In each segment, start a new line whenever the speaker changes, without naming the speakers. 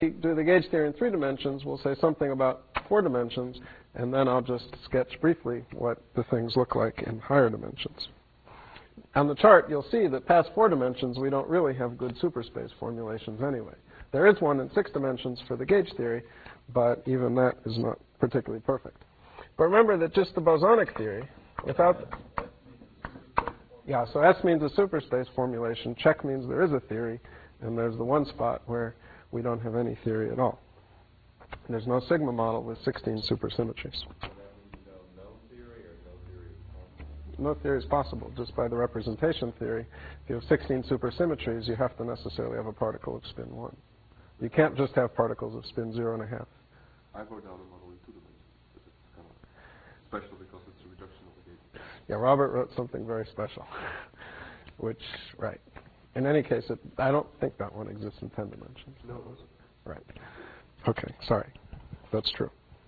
do the gauge theory in 3 dimensions, we'll say something about 4 dimensions, and then I'll just sketch briefly what the things look like in higher dimensions. On the chart, you'll see that past 4 dimensions, we don't really have good superspace formulations anyway. There is one in 6 dimensions for the gauge theory, but even that is not particularly perfect. But remember that just the bosonic theory, without... Yeah, so S means a superspace formulation. Check means there is a theory, and there's the one spot where we don't have any theory at all. And there's no sigma model with 16 supersymmetries. No theory is possible, just by the representation theory. If you have 16 supersymmetries, you have to necessarily have a particle of spin 1. You can't just have particles of spin 0.5.
I wrote down a model in 2 dimensions, but it's kind of special because it's a reduction of the gauge.
Yeah, Robert wrote something very special, which, right. In any case, I don't think that one exists in 10 dimensions.
No.
Right. Okay, sorry. That's true.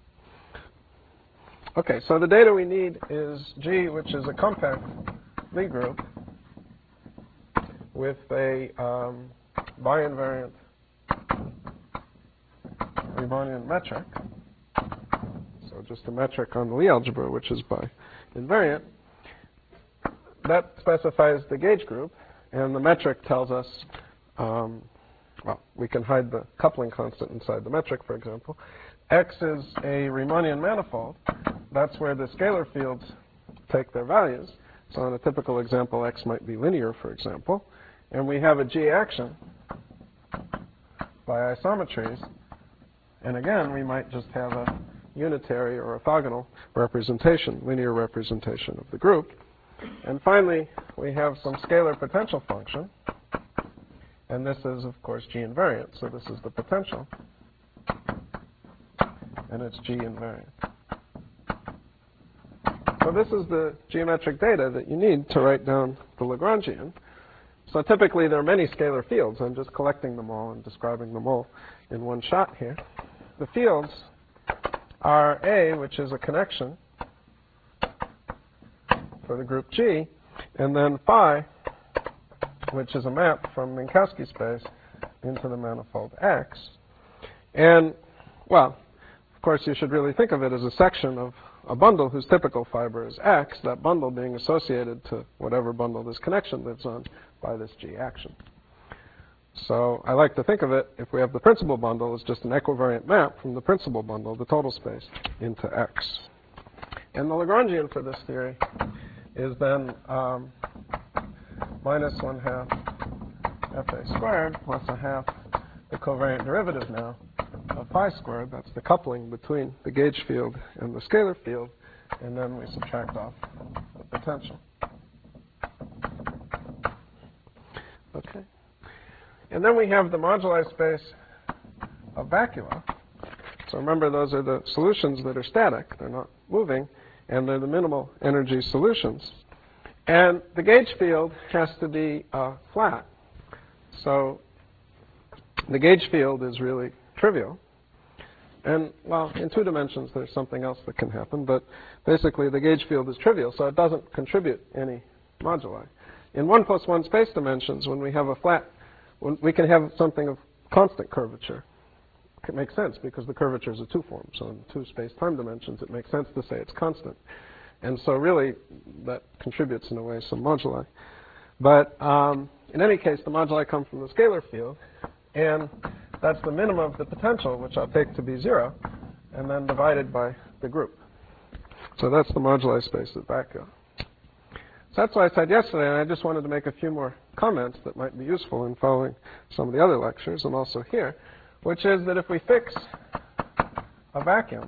Okay, so the data we need is G, which is a compact Lie group with a bi-invariant Riemannian metric. So just a metric on the Lie algebra, which is bi-invariant. That specifies the gauge group. And the metric tells us, well, we can hide the coupling constant inside the metric, for example. X is a Riemannian manifold. That's where the scalar fields take their values. So in a typical example, X might be linear, for example. And we have a G action by isometries. And again, we might just have a unitary or orthogonal representation, linear representation of the group. And finally, we have some scalar potential function. And this is, of course, G invariant. So this is the potential. And it's G invariant. So this is the geometric data that you need to write down the Lagrangian. So typically, there are many scalar fields. I'm just collecting them all and describing them all in one shot here. The fields are A, which is a connection for the group G, and then phi, which is a map from Minkowski space into the manifold X. And, well, of course, you should really think of it as a section of a bundle whose typical fiber is X, that bundle being associated to whatever bundle this connection lives on by this G action. So I like to think of it, if we have the principal bundle, as just an equivariant map from the principal bundle, the total space, into X. And the Lagrangian for this theory is then minus 1/2 FA squared plus 1/2 the covariant derivative now of phi squared. That's the coupling between the gauge field and the scalar field. And then we subtract off the potential. Okay. And then we have the moduli space of vacua. So remember, those are the solutions that are static. They're not moving. And they're the minimal energy solutions. And the gauge field has to be flat. So the gauge field is really trivial. And, well, in 2 dimensions, there's something else that can happen. But basically, the gauge field is trivial, so it doesn't contribute any moduli. In 1 plus 1 space dimensions, when we have a flat, we can have something of constant curvature. It makes sense because the curvature is a 2-form. So in 2 space-time dimensions, it makes sense to say it's constant. And so really, that contributes in a way some moduli. But in any case, the moduli come from the scalar field. And that's the minimum of the potential, which I'll take to be 0, and then divided by the group. So that's the moduli space of vacua. So that's what I said yesterday, and I just wanted to make a few more comments that might be useful in following some of the other lectures, and also here, which is that if we fix a vacuum,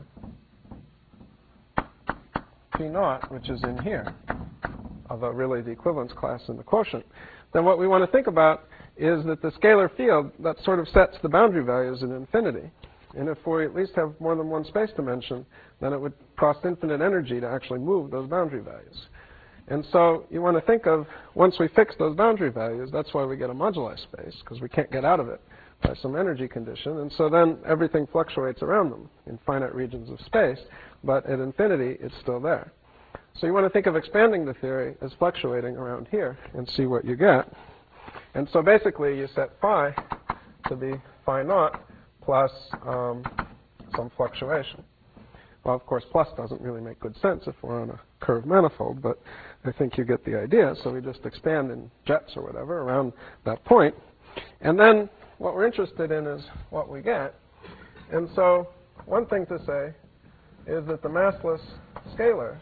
P0, which is in here, although really the equivalence class in the quotient, then what we want to think about is that the scalar field, that sort of sets the boundary values in infinity. And if we at least have more than 1 space dimension, then it would cost infinite energy to actually move those boundary values. And so you want to think of, once we fix those boundary values, that's why we get a moduli space, because we can't get out of it by some energy condition. And so then everything fluctuates around them in finite regions of space, but at infinity, it's still there. So you want to think of expanding the theory as fluctuating around here and see what you get. And so basically, you set phi to be phi naught plus some fluctuation. Well, of course, plus doesn't really make good sense if we're on a curved manifold, but I think you get the idea. So we just expand in jets or whatever around that point. And then what we're interested in is what we get. And so one thing to say is that the massless scalars,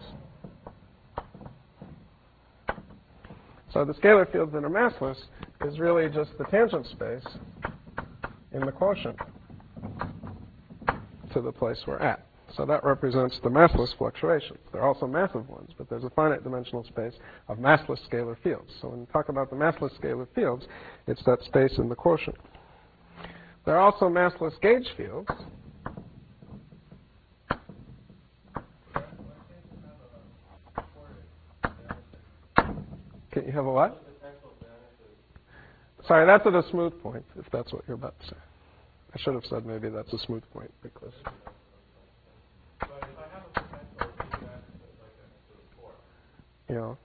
so the scalar fields that are massless is really just the tangent space in the quotient to the place we're at. So that represents the massless fluctuations. There are also massive ones, but there's a finite dimensional space of massless scalar fields. So when we talk about the massless scalar fields, it's that space in the quotient. There are also massless gauge fields. Can you have a what? Sorry, that's at a smooth point, if that's what you're about to say. I should have said maybe that's a smooth point because. Yeah.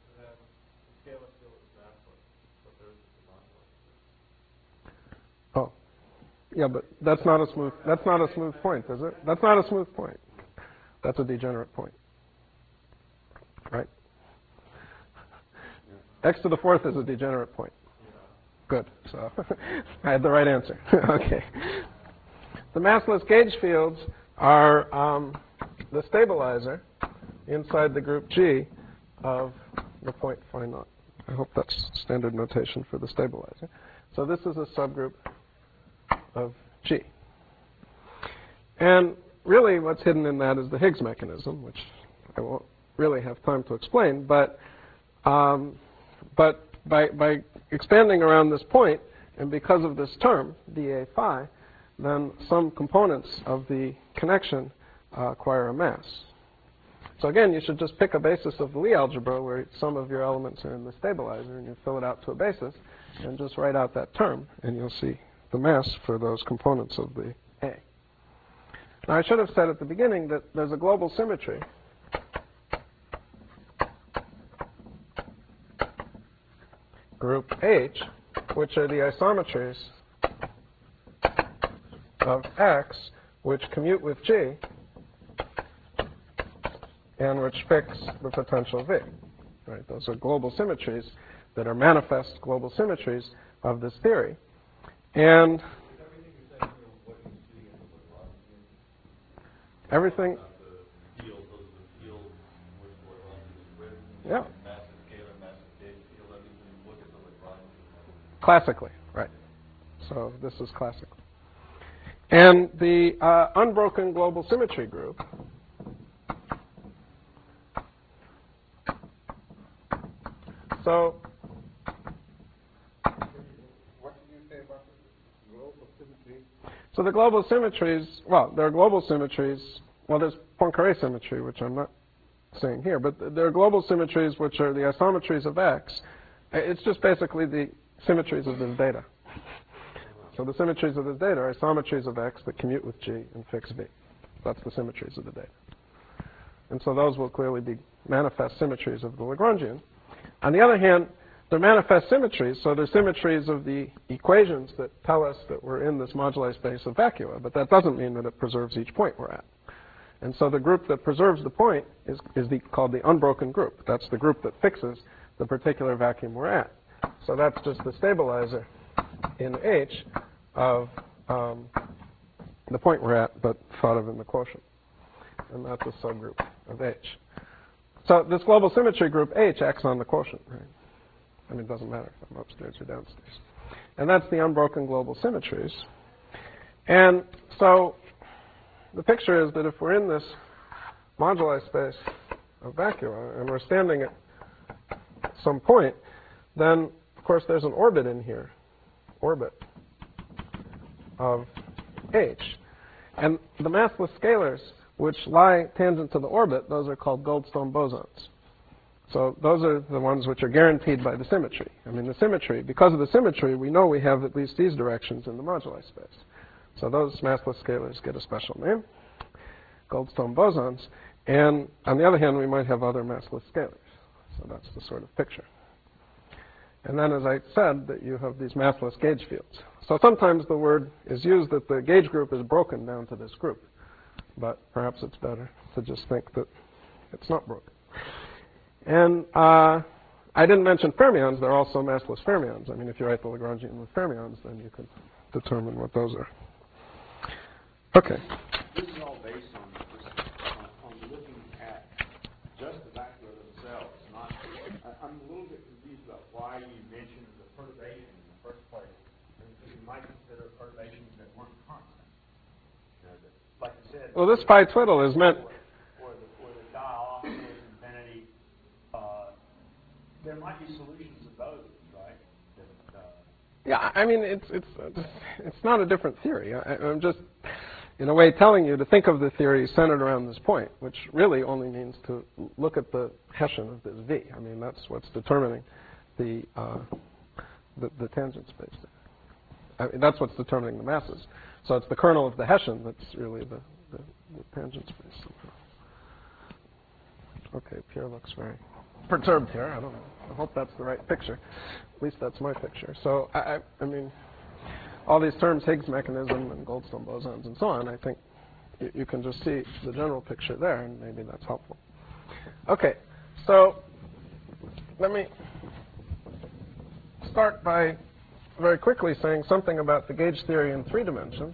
Oh, yeah, but that's not a smooth. That's not a smooth point, is it? That's not a smooth point. That's a degenerate point, right? X to the fourth is a degenerate point. Good. So I had the right answer. Okay. The massless gauge fields are the stabilizer inside the group G of the point phi naught. I hope that's standard notation for the stabilizer. So this is a subgroup of G. And really what's hidden in that is the Higgs mechanism, which I won't really have time to explain. But by expanding around this point, and because of this term, dA phi, then some components of the connection acquire a mass. So again, you should just pick a basis of the Lie algebra where some of your elements are in the stabilizer, and you fill it out to a basis, and just write out that term, and you'll see the mass for those components of the A. Now, I should have said at the beginning that there's a global symmetry group H, which are the isometries of X, which commute with G, and which fix the potential V. Right? Those are global symmetries that are manifest global symmetries of this theory. And everything. Yeah. Classically, right. So this is classical. And the unbroken global symmetry group so what did you say about the global symmetry? So the global symmetries, well, there are global symmetries. Well, there's Poincare symmetry, which I'm not saying here, but there are global symmetries which are the isometries of X. It's just basically the symmetries of this data. So the symmetries of this data are isometries of X that commute with G and fix V. That's the symmetries of the data. And so those will clearly be manifest symmetries of the Lagrangian. On the other hand, they're manifest symmetries, so they're symmetries of the equations that tell us that we're in this moduli space of vacua, but that doesn't mean that it preserves each point we're at. And so the group that preserves the point is called the unbroken group. That's the group that fixes the particular vacuum we're at. So that's just the stabilizer in H of the point we're at, but thought of in the quotient. And that's a subgroup of H. So this global symmetry group H acts on the quotient, right? I mean, it doesn't matter if I'm upstairs or downstairs. And that's the unbroken global symmetries. And so the picture is that if we're in this moduli space of vacua and we're standing at some point, then, of course, there's an orbit in here, orbit of H. And the massless scalars, which lie tangent to the orbit, those are called Goldstone bosons. So those are the ones which are guaranteed by the symmetry. I mean, the symmetry, because of the symmetry, we know we have at least these directions in the moduli space. So those massless scalars get a special name, Goldstone bosons. And on the other hand, we might have other massless scalars. So that's the sort of picture. And then, as I said, that you have these massless gauge fields. So sometimes the word is used that the gauge group is broken down to this group. But perhaps it's better to just think that it's not broken. And I didn't mention fermions. They're also massless fermions. I mean, if you write the Lagrangian with fermions, then you can determine what those are. Okay.
This is all based on looking at just the vacuola themselves. I'm a little bit confused about why you mentioned the perturbation in the first place. Because you might consider perturbations that weren't constant. You know, like you said.
Well, this pi twiddle is meant.
Or the dial oscillates infinity. There might be solutions to those, right?
Yeah, I mean, it's not a different theory. I'm just, in a way, telling you to think of the theory centered around this point, which really only means to look at the Hessian of this V. I mean, that's what's determining the tangent space. I mean, that's what's determining the masses. So it's the kernel of the Hessian that's really the tangent space. Okay, Pierre looks very perturbed here. I don't know. I hope that's the right picture. At least that's my picture. So, I mean, all these terms, Higgs mechanism and Goldstone bosons and so on, I think you can just see the general picture there, and maybe that's helpful. Okay, so let me start by very quickly saying something about the gauge theory in 3 dimensions.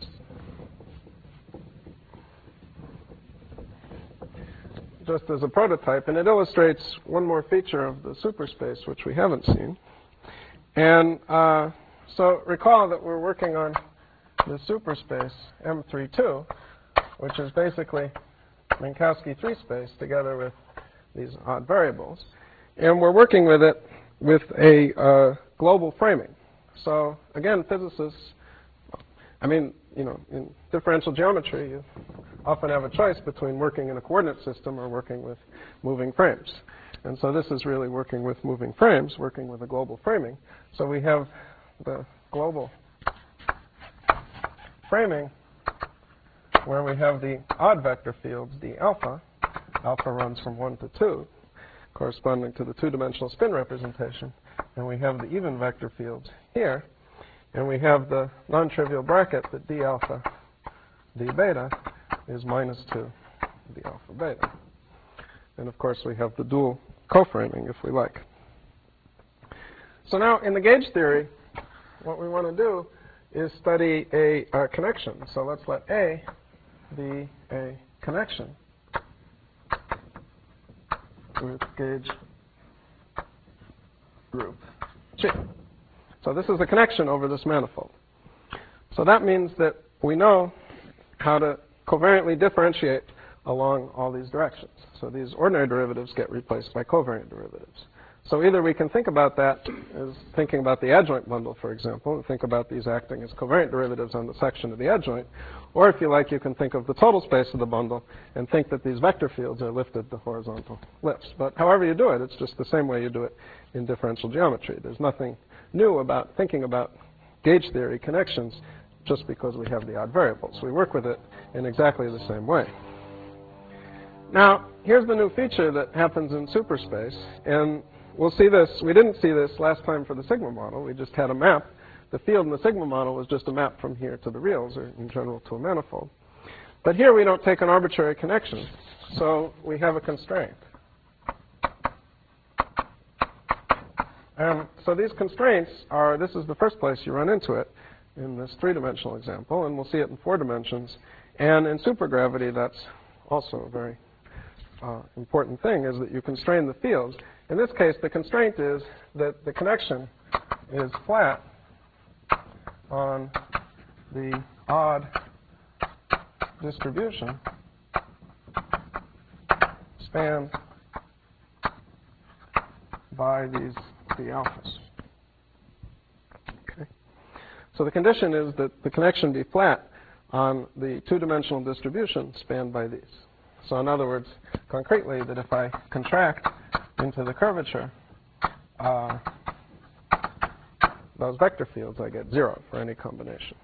Just as a prototype, and it illustrates one more feature of the superspace, which we haven't seen. And so recall that we're working on the superspace M32, which is basically Minkowski 3 space together with these odd variables. And we're working with it with a global framing. So again, physicists, I mean, you know, in differential geometry, you often have a choice between working in a coordinate system or working with moving frames. And so this is really working with moving frames, working with a global framing. So we have the global framing where we have the odd vector fields, d alpha. Alpha runs from 1 to 2, corresponding to the 2-dimensional spin representation. And we have the even vector fields here. And we have the non-trivial bracket that d alpha d beta is minus 2 d alpha beta. And of course, we have the dual coframing, if we like. So now, in the gauge theory, what we want to do is study a connection. So let's let A be a connection with gauge group G. So this is a connection over this manifold. So that means that we know how to covariantly differentiate along all these directions. So these ordinary derivatives get replaced by covariant derivatives. So either we can think about that as thinking about the adjoint bundle, for example, and think about these acting as covariant derivatives on the section of the adjoint, or if you like, you can think of the total space of the bundle and think that these vector fields are lifted to horizontal lifts. But however you do it, it's just the same way you do it in differential geometry. There's nothing new about thinking about gauge theory connections just because we have the odd variables. We work with it in exactly the same way. Now, here's the new feature that happens in superspace, and we'll see this. We didn't see this last time for the sigma model. We just had a map. The field in the sigma model was just a map from here to the reals, or in general to a manifold. But here we don't take an arbitrary connection, so we have a constraint. And so these constraints are, this is the first place you run into it in this 3-dimensional example, and we'll see it in 4 dimensions. And in supergravity, that's also a very important thing, is that you constrain the fields. In this case, the constraint is that the connection is flat on the odd distribution spanned by these d alphas. Okay. So the condition is that the connection be flat on the 2-dimensional distribution spanned by these. So in other words, concretely, that if I contract into the curvature, those vector fields, I get 0 for any combination.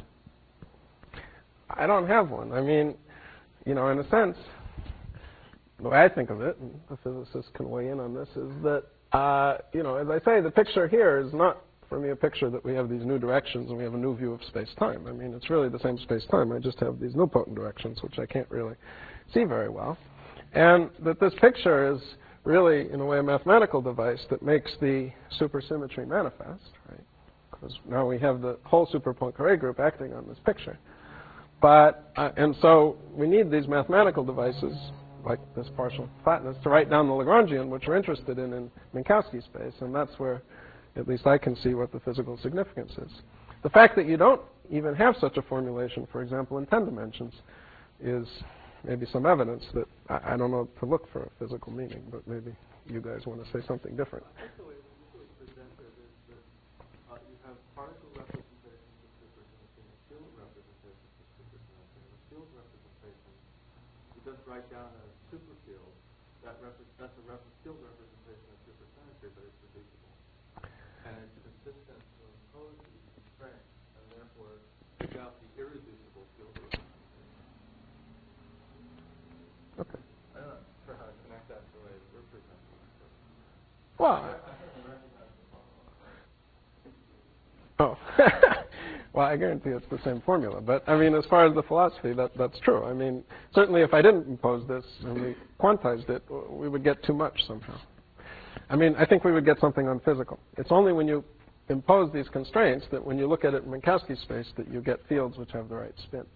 I don't have one. I mean, you know, in a sense, the way I think of it, and the physicists can weigh in on this, is that, as I say, the picture here is not, for me, a picture that we have these new directions and we have a new view of space-time. I mean, it's really the same space-time. I just have these nilpotent directions, which I can't really see very well. And that this picture is really, in a way, a mathematical device that makes the supersymmetry manifest, right? Because now we have the whole super Poincare group acting on this picture. But, and so we need these mathematical devices, like this partial flatness, to write down the Lagrangian, which we're interested in Minkowski space, and that's where at least I can see what the physical significance is. The fact that you don't even have such a formulation, for example, in 10 dimensions, is maybe some evidence that I don't know to look for a physical meaning, but maybe you guys want to say something different.
Actually, usually presented is that you have particle representations of supersymmetry and field representations of supersymmetry. And the field representation, you just write down a superfield. That's a field representation of supersymmetry, but it's reducible. And it's consistent to impose these constraints, and therefore take out the irreducible field representation.
Okay.
I'm not sure how to connect that to the way that we're presenting it.
Well, oh, well, I guarantee it's the same formula. But I mean, as far as the philosophy, that's true. I mean, certainly if I didn't impose this and we quantized it, we would get too much somehow. I mean, I think we would get something unphysical. It's only when you impose these constraints that when you look at it in Minkowski space that you get fields which have the right spin.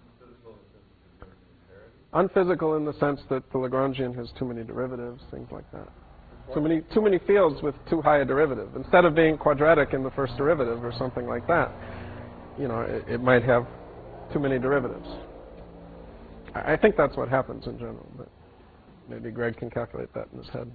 Unphysical in the sense that the Lagrangian has too many derivatives, things like that. Too many fields with too high a derivative. Instead of being quadratic in the first derivative or something like that, it might have too many derivatives. I think that's what happens in general, but maybe Greg can calculate that in his head.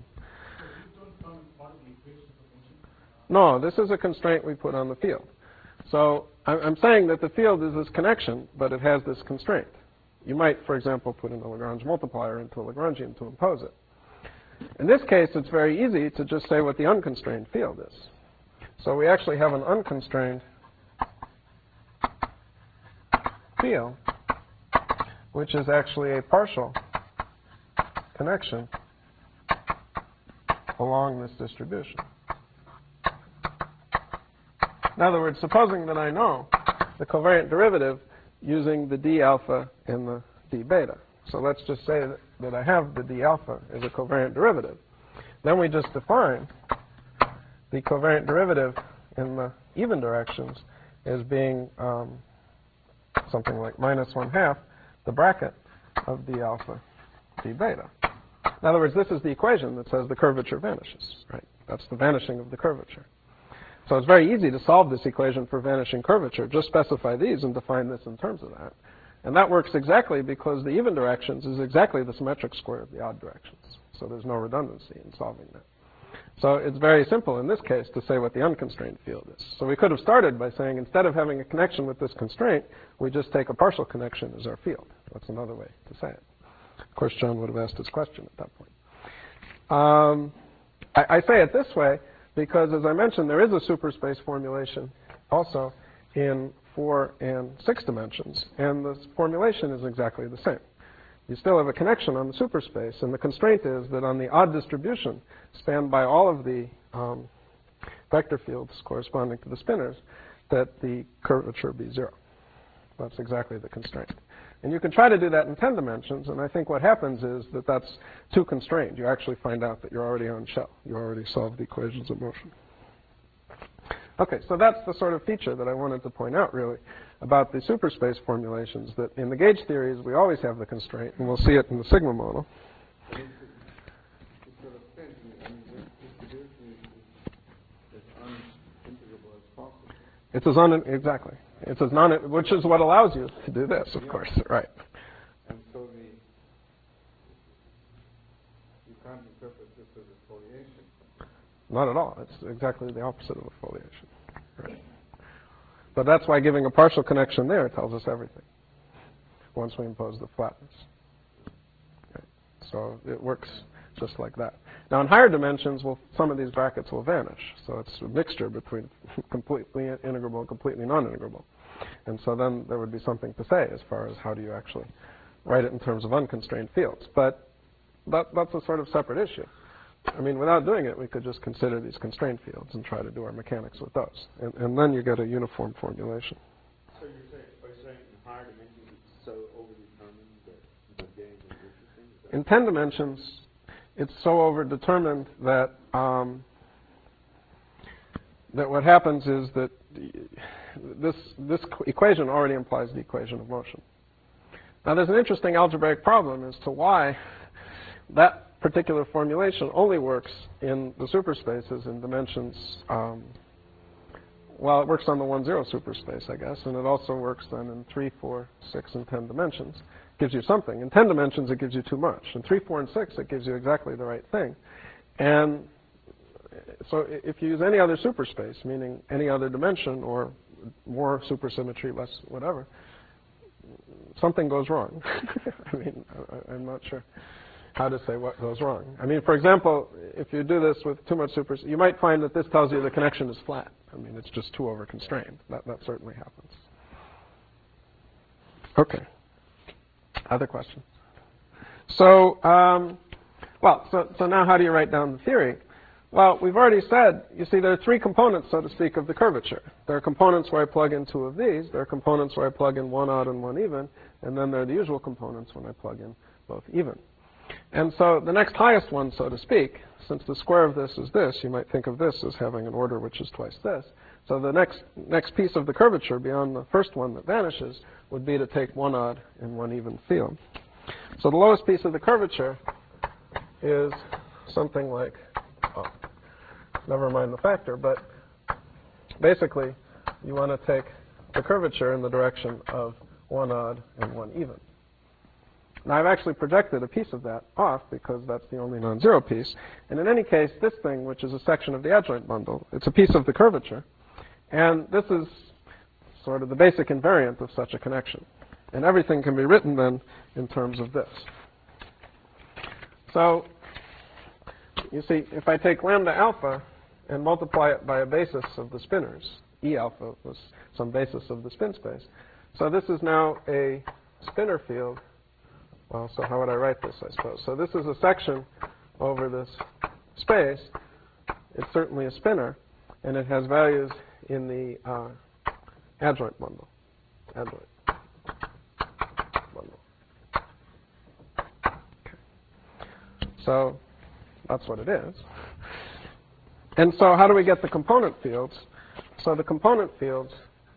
No, this is a constraint we put on the field. So I'm saying that the field is this connection, but it has this constraint. You might, for example, put in a Lagrange multiplier into a Lagrangian to impose it. In this case, it's very easy to just say what the unconstrained field is. So we actually have an unconstrained field, which is actually a partial connection along this distribution. In other words, supposing that I know the covariant derivative using the d alpha and the d beta. So let's just say that I have the d alpha as a covariant derivative. Then we just define the covariant derivative in the even directions as being something like minus 1/2 the bracket of d alpha d beta. In other words, this is the equation that says the curvature vanishes, right? That's the vanishing of the curvature. So it's very easy to solve this equation for vanishing curvature. Just specify these and define this in terms of that. And that works exactly because the even directions is exactly the symmetric square of the odd directions. So there's no redundancy in solving that. So it's very simple in this case to say what the unconstrained field is. So we could have started by saying instead of having a connection with this constraint, we just take a partial connection as our field. That's another way to say it. Of course, John would have asked his question at that point. I say it this way because, as I mentioned, there is a superspace formulation also in 4 and 6 dimensions, and the formulation is exactly the same. You still have a connection on the superspace, and the constraint is that on the odd distribution spanned by all of the vector fields corresponding to the spinors, that the curvature be 0. That's exactly the constraint. And you can try to do that in 10 dimensions, and I think what happens is that that's too constrained. You actually find out that you're already on shell. You already solved the equations of motion. Okay, so that's the sort of feature that I wanted to point out, really, about the superspace formulations, that in the gauge theories, we always have the constraint, and we'll see it in the sigma model. It's as exactly. It's as which is what allows you to do this, of course, right?
And so you can't interpret this as a foliation.
Not at all. It's exactly the opposite of a foliation. Right. But that's why giving a partial connection there tells us everything once we impose the flatness. Okay. So it works just like that. Now in higher dimensions, some of these brackets will vanish. So it's a mixture between completely integrable and completely non-integrable. And so then there would be something to say as far as how do you actually write it in terms of unconstrained fields. But that's a sort of separate issue. I mean, without doing it, we could just consider these constraint fields and try to do our mechanics with those. And then you get a uniform formulation.
So are you saying in higher dimensions it's so overdetermined that the game is interesting?
In 10 dimensions, it's so overdetermined that that what happens is that this equation already implies the equation of motion. Now, there's an interesting algebraic problem as to why that particular formulation only works in the superspaces in dimensions. Well, it works on the 1-0 superspace, I guess, and it also works then in 3, 4, 6, and 10 dimensions. Gives you something. In 10 dimensions, it gives you too much. In 3, 4, and 6, it gives you exactly the right thing. And so if you use any other superspace, meaning any other dimension or more supersymmetry, less whatever, something goes wrong. I mean, I'm not sure how to say what goes wrong. I mean, for example, if you do this with too much you might find that this tells you the connection is flat. I mean, it's just too over-constrained. That certainly happens. Okay. Other questions? So, so now how do you write down the theory? Well, we've already said, you see, there are three components, so to speak, of the curvature. There are components where I plug in two of these. There are components where I plug in one odd and one even. And then there are the usual components when I plug in both even. And so the next highest one, so to speak, since the square of this is this, you might think of this as having an order which is twice this. So the next piece of the curvature beyond the first one that vanishes would be to take one odd and one even field. So the lowest piece of the curvature is something like, never mind the factor, but basically you want to take the curvature in the direction of one odd and one even. Now, I've actually projected a piece of that off because that's the only non-zero piece. And in any case, this thing, which is a section of the adjoint bundle, it's a piece of the curvature. And this is sort of the basic invariant of such a connection. And everything can be written then in terms of this. So, you see, if I take lambda alpha and multiply it by a basis of the spinors, E alpha was some basis of the spin space. So this is now a spinor field. Well, so how would I write this, I suppose? So this is a section over this space. It's certainly a spinor, and it has values in the adjoint bundle. Adjoint bundle. Okay. So that's what it is. And so how do we get the component fields? So the component fields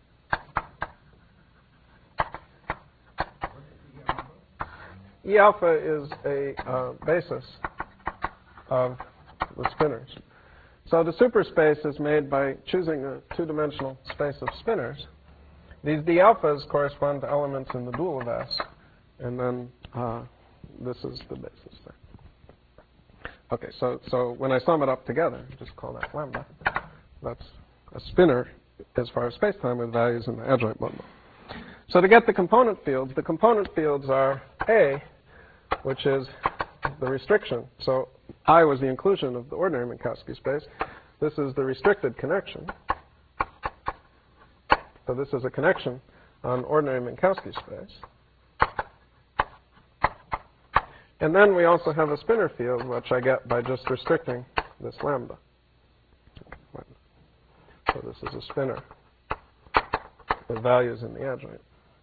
E alpha is a basis of the spinors. So the superspace is made by choosing a two-dimensional space of spinors. These D alphas correspond to elements in the dual of S, and then this is the basis there. Okay, so when I sum it up together, just call that lambda. That's a spinor as far as space-time with values in the adjoint bundle. So to get the component fields are A, which is the restriction. So I was the inclusion of the ordinary Minkowski space. This is the restricted connection. So this is a connection on ordinary Minkowski space. And then we also have a spinor field, which I get by just restricting this lambda. So this is a spinor with values in the adjoint.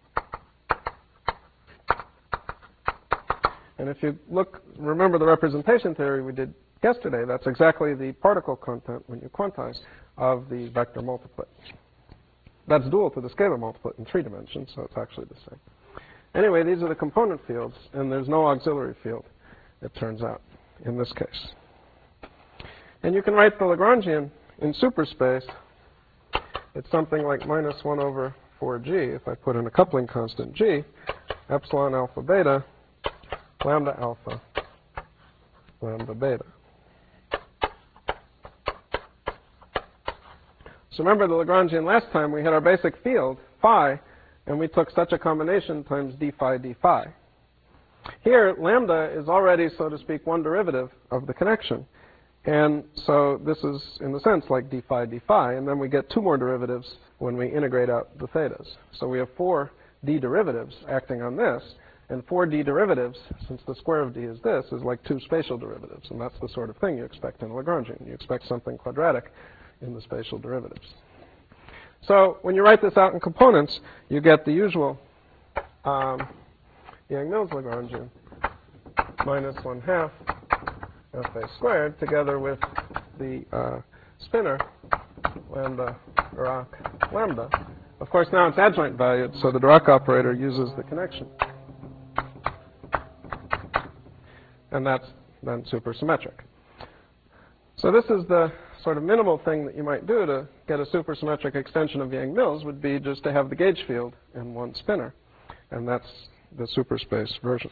And if you remember the representation theory we did yesterday, that's exactly the particle content, when you quantize, of the vector multiplet. That's dual to the scalar multiplet in 3 dimensions, so it's actually the same. Anyway, these are the component fields, and there's no auxiliary field, it turns out, in this case. And you can write the Lagrangian in superspace. It's something like minus 1 over 4g, if I put in a coupling constant g, epsilon alpha beta, lambda alpha, lambda beta. So remember the Lagrangian last time, we had our basic field, phi, and we took such a combination times d phi d phi. Here, lambda is already, so to speak, one derivative of the connection. And so this is, in a sense, like d phi d phi, and then we get 2 more derivatives when we integrate out the thetas. So we have 4 d derivatives acting on this, And 4D derivatives, since the square of D is this, is like 2 spatial derivatives. And that's the sort of thing you expect in a Lagrangian. You expect something quadratic in the spatial derivatives. So when you write this out in components, you get the usual Yang-Mills Lagrangian minus 1/2 Fa squared together with the spinor lambda Dirac lambda. Of course, now it's adjoint valued, so the Dirac operator uses the connection. And that's then supersymmetric. So this is the sort of minimal thing that you might do to get a supersymmetric extension of Yang-Mills would be just to have the gauge field in one spinor. And that's the superspace version.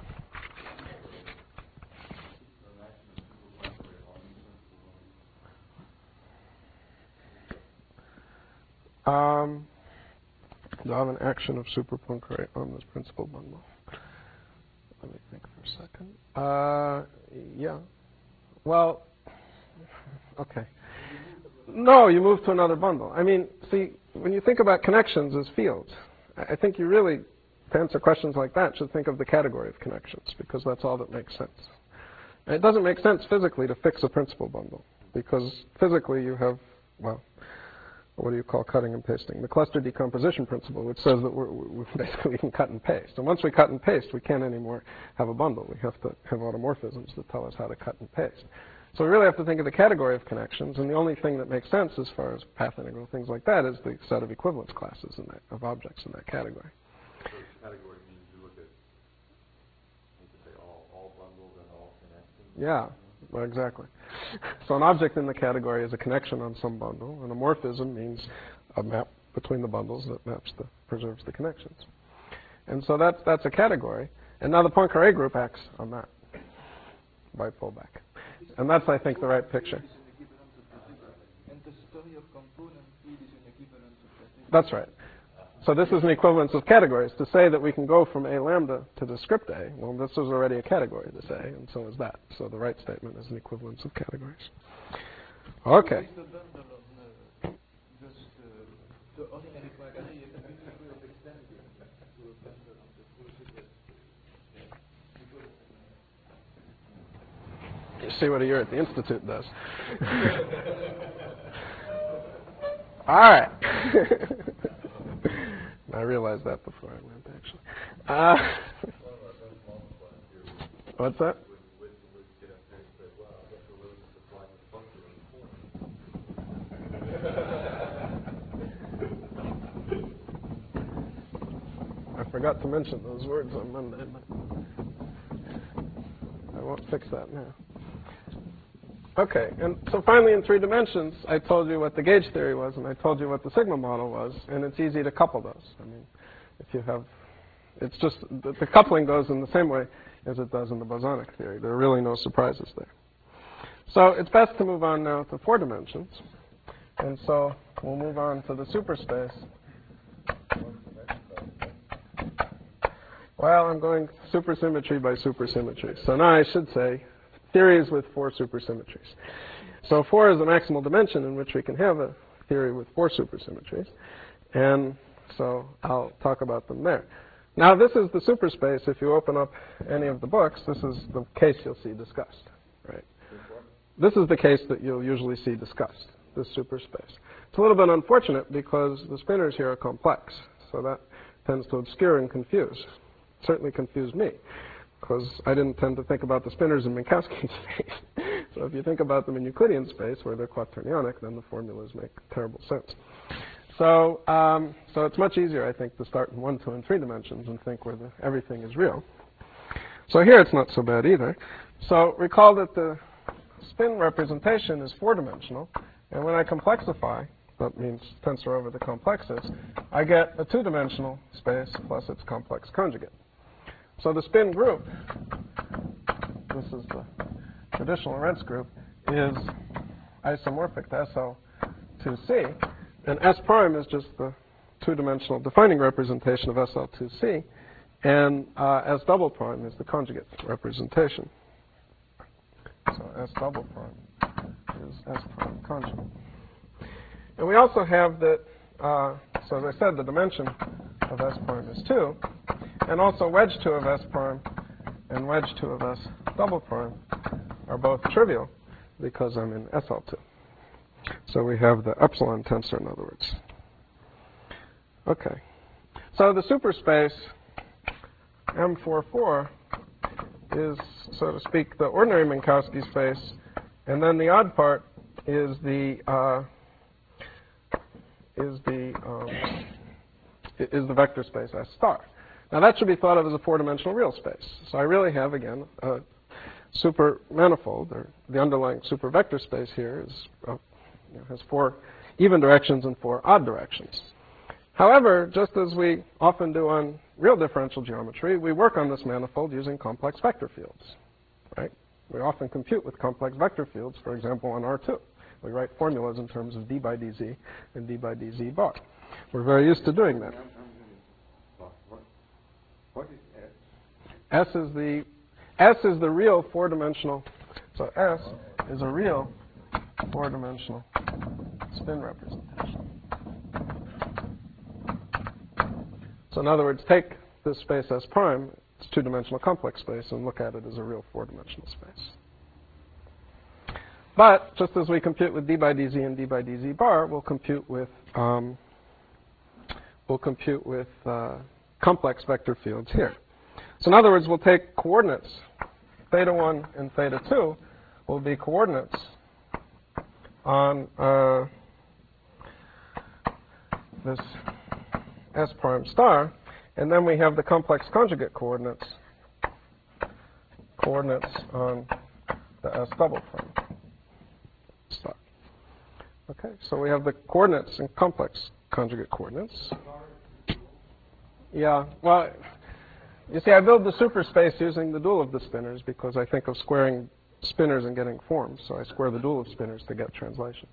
Do I have an action of super Poincare on this principal bundle? Let me think for a second. Yeah. Well, okay. No, you move to another bundle. I mean, see, when you think about connections as fields, I think you really, to answer questions like that, should think of the category of connections, because that's all that makes sense. And it doesn't make sense physically to fix a principal bundle, because physically you have, well, what do you call cutting and pasting? The cluster decomposition principle, which says that basically we can cut and paste. And once we cut and paste, we can't anymore have a bundle. We have to have automorphisms that tell us how to cut and paste. So we really have to think of the category of connections, and the only thing that makes sense as far as path integral, things like that, is the set of equivalence classes in that, of objects in that category.
So category means you look at, you could say all bundles and all connections?
Yeah, well, exactly. So an object in the category is a connection on some bundle, and a morphism means a map between the bundles that preserves the connections. And so that's a category. And now the Poincare group acts on that by pullback. And that's, I think, the right picture. That's right. So this is an equivalence of categories. To say that we can go from A lambda to the script A, well, this is already a category, this A, and so is that. So the right statement is an equivalence of categories. Okay. You see what a year at the Institute does. All right. I realized that before I went, actually. What's that? I forgot to mention those words on Monday, but I won't fix that now. Okay, and so finally in 3 dimensions, I told you what the gauge theory was, and I told you what the sigma model was, and it's easy to couple those. I mean, if you have, it's just, the coupling goes in the same way as it does in the bosonic theory. There are really no surprises there. So it's best to move on now to 4 dimensions, and so we'll move on to the superspace. Well, I'm going supersymmetry by supersymmetry. So now I should say theories with 4 supersymmetries. So 4 is the maximal dimension in which we can have a theory with 4 supersymmetries. And so I'll talk about them there. Now this is the superspace. If you open up any of the books, this is the case you'll see discussed. Right? This is the case that you'll usually see discussed, this superspace. It's a little bit unfortunate because the spinors here are complex. So that tends to obscure and confuse. It certainly confused me, because I didn't tend to think about the spinors in Minkowski space. So if you think about them in Euclidean space, where they're quaternionic, then the formulas make terrible sense. So so it's much easier, I think, to start in 1, 2, and 3 dimensions and think where everything is real. So here it's not so bad either. So recall that the spin representation is 4-dimensional, and when I complexify, that means tensor over the complexes, I get a 2-dimensional space plus its complex conjugate. So the spin group, this is the traditional Lorentz group, is isomorphic to SL2C, and S prime is just the 2-dimensional defining representation of SL2C, and S double prime is the conjugate representation. So S double prime is S prime conjugate. And we also have that, so as I said, the dimension of S prime is 2, and also wedge 2 of S prime and wedge 2 of S double prime are both trivial because I'm in SL2. So we have the epsilon tensor, in other words. Okay. So the superspace M44 is, so to speak, the ordinary Minkowski space, and then the odd part is the vector space S star. Now that should be thought of as a 4-dimensional real space. So I really have, again, a super manifold, or the underlying super vector space here is, has 4 even directions and 4 odd directions. However, just as we often do on real differential geometry, we work on this manifold using complex vector fields, right? We often compute with complex vector fields, for example, on R2. We write formulas in terms of d by dz and d by dz bar. We're very used to doing that.
What is S?
S is the real 4-dimensional. So S is a real 4-dimensional spin representation. So in other words, take this space S prime, it's 2-dimensional complex space, and look at it as a real 4-dimensional space. But just as we compute with d by dz and d by dz bar, we'll compute with complex vector fields here. So in other words, we'll take coordinates theta 1 and theta 2 will be coordinates on this S prime star, and then we have the complex conjugate coordinates on the S double prime star. Okay, so we have the coordinates and complex conjugate coordinates. Yeah, well, you see, I build the superspace using the dual of the spinners because I think of squaring spinners and getting forms, so I square the dual of spinners to get translations.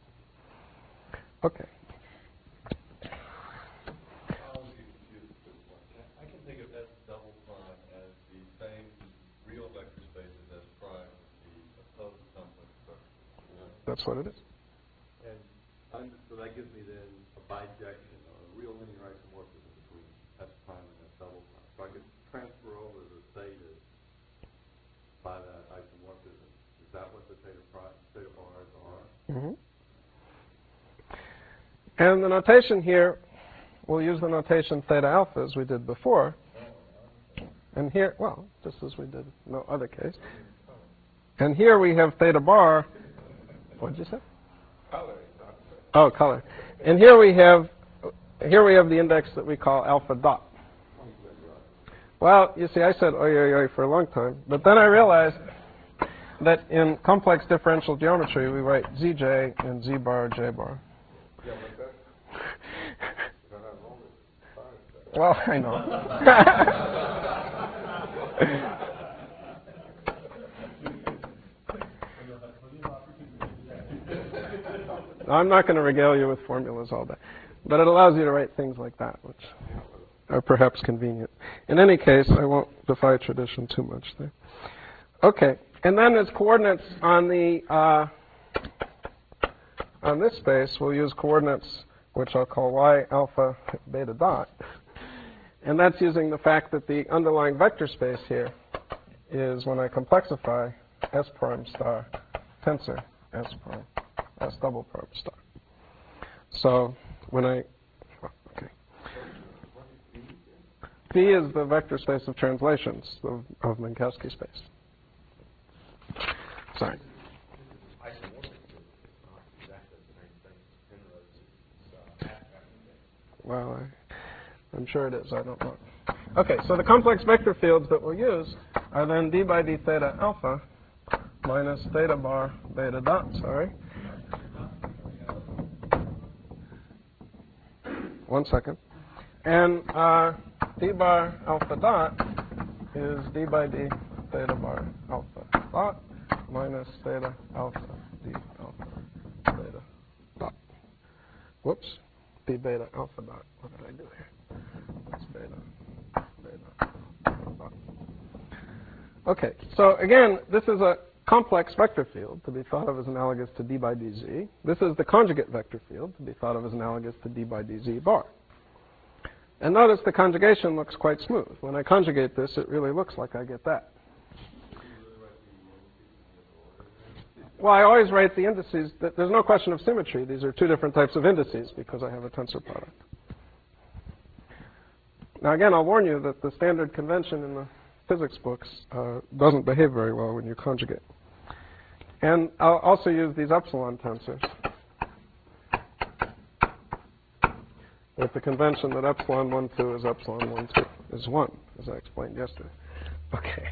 Okay.
I can think of S double prime as the same real vector space as S prime, the opposed complex vector.
That's what it is.
And so that gives me then a bijection, or a real linear isomorphism between S prime and S double prime. So I could transfer over the theta by that isomorphism. Is that what the theta bars are?
Mm-hmm. And the notation here, we'll use the notation theta alpha as we did before. And here, well, just as we did in no other case. And here we have theta bar. What did you say?
Color.
Oh, color. And here we have the index that we call alpha dot. Well, you see, I said oy, oy, oy for a long time, but then I realized that in complex differential geometry, we write zj and z bar, j bar.
Yeah, but that's only 5 there.
Well, I know. I'm not going to regale you with formulas all day, but it allows you to write things like that, which are perhaps convenient. In any case, I won't defy tradition too much there. Okay, and then as coordinates on the on this space, we'll use coordinates which I'll call y alpha beta dot, and that's using the fact that the underlying vector space here is, when I complexify, S prime star tensor S prime S double prime star. So when I P is the vector space of translations of Minkowski space. Sorry. Well, I'm sure it is. I don't know. Okay, so the complex vector fields that we'll use are then d by d theta alpha minus theta bar beta dot, sorry. 1 second. And d bar alpha dot is d by d theta bar alpha dot minus theta alpha d alpha theta dot. Whoops. D beta alpha dot. What did I do here? That's beta dot. Okay, so again, this is a complex vector field to be thought of as analogous to d by dz. This is the conjugate vector field to be thought of as analogous to d by dz bar. And notice the conjugation looks quite smooth. When I conjugate this, it really looks like I get that. Well, I always write the indices. There's no question of symmetry. These are two different types of indices because I have a tensor product. Now, again, I'll warn you that the standard convention in the physics books doesn't behave very well when you conjugate. And I'll also use these epsilon tensors with the convention that epsilon 1, 2 is epsilon 1, 2 is 1, as I explained yesterday. Okay.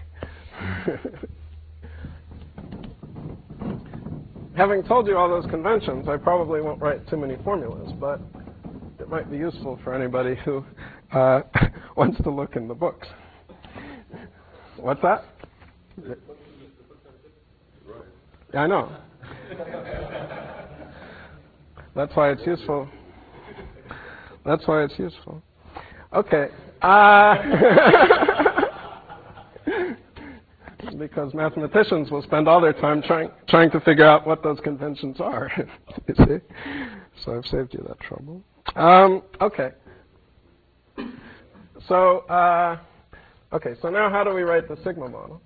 Having told you all those conventions, I probably won't write too many formulas, but it might be useful for anybody who wants to look in the books. What's that? Yeah, I know. That's why it's useful. That's why it's useful. Okay. Because mathematicians will spend all their time trying to figure out what those conventions are. You see? So I've saved you that trouble. Okay. So, so now how do we write the sigma model?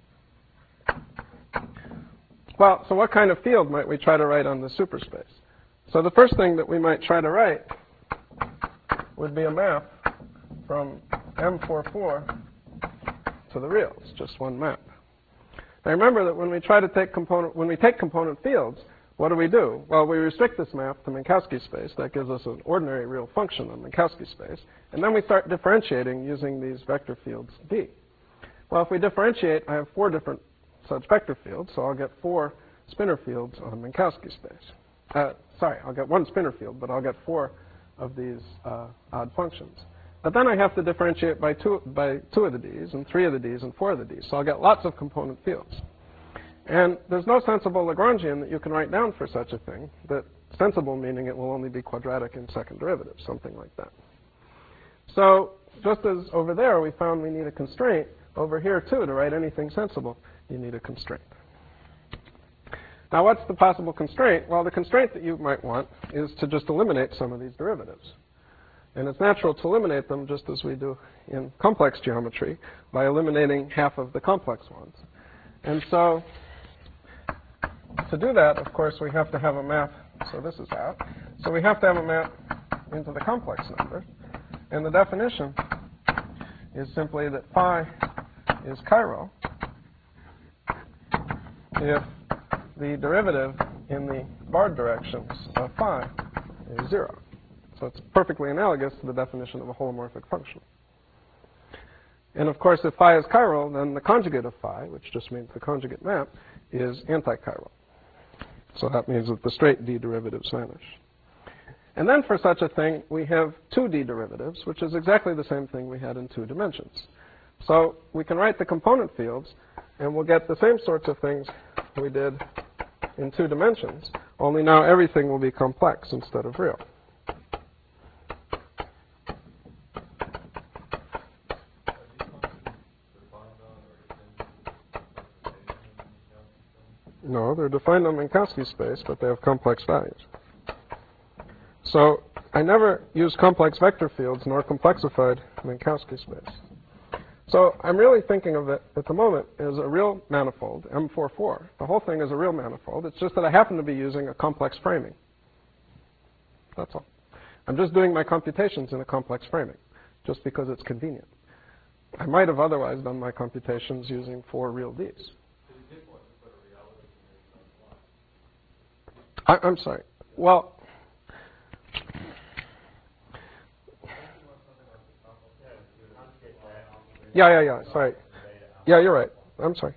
Well, so what kind of field might we try to write on the superspace? So the first thing that we might try to write would be a map from M44 to the reals, just one map. Now remember that when we take component fields, what do? Well, we restrict this map to Minkowski space. That gives us an ordinary real function on Minkowski space. And then we start differentiating using these vector fields D. Well, if we differentiate, I have 4 different such vector fields, so I'll get 4 spinor fields on Minkowski space. Sorry, I'll get 1 spinor field, but I'll get 4 of these odd functions. But then I have to differentiate by two of the Ds, and 3 of the Ds, and 4 of the Ds. So I'll get lots of component fields. And there's no sensible Lagrangian that you can write down for such a thing, that sensible meaning it will only be quadratic in second derivative, something like that. So just as over there we found we need a constraint, over here too, to write anything sensible, you need a constraint. Now what's the possible constraint? Well, the constraint that you might want is to just eliminate some of these derivatives. And it's natural to eliminate them just as we do in complex geometry by eliminating half of the complex ones. And so to do that, of course, we have to have a map. So this is out. So we have to have a map into the complex number. And the definition is simply that phi is chiral if the derivative in the barred directions of phi is 0. So it's perfectly analogous to the definition of a holomorphic function. And of course, if phi is chiral, then the conjugate of phi, which just means the conjugate map, is anti-chiral. So that means that the straight d derivatives vanish. And then for such a thing, we have 2d derivatives, which is exactly the same thing we had in 2 dimensions. So we can write the component fields, and we'll get the same sorts of things we did in 2 dimensions, only now everything will be complex instead of real. No, they're defined on Minkowski space, but they have complex values. So I never use complex vector fields nor complexified Minkowski space. So I'm really thinking of it at the moment as a real manifold, M44. The whole thing is a real manifold. It's just that I happen to be using a complex framing. That's all. I'm just doing my computations in a complex framing, just because it's convenient. I might have otherwise done my computations using 4 real Ds. I'm sorry. Well, yeah. Sorry. Yeah, you're right. I'm sorry.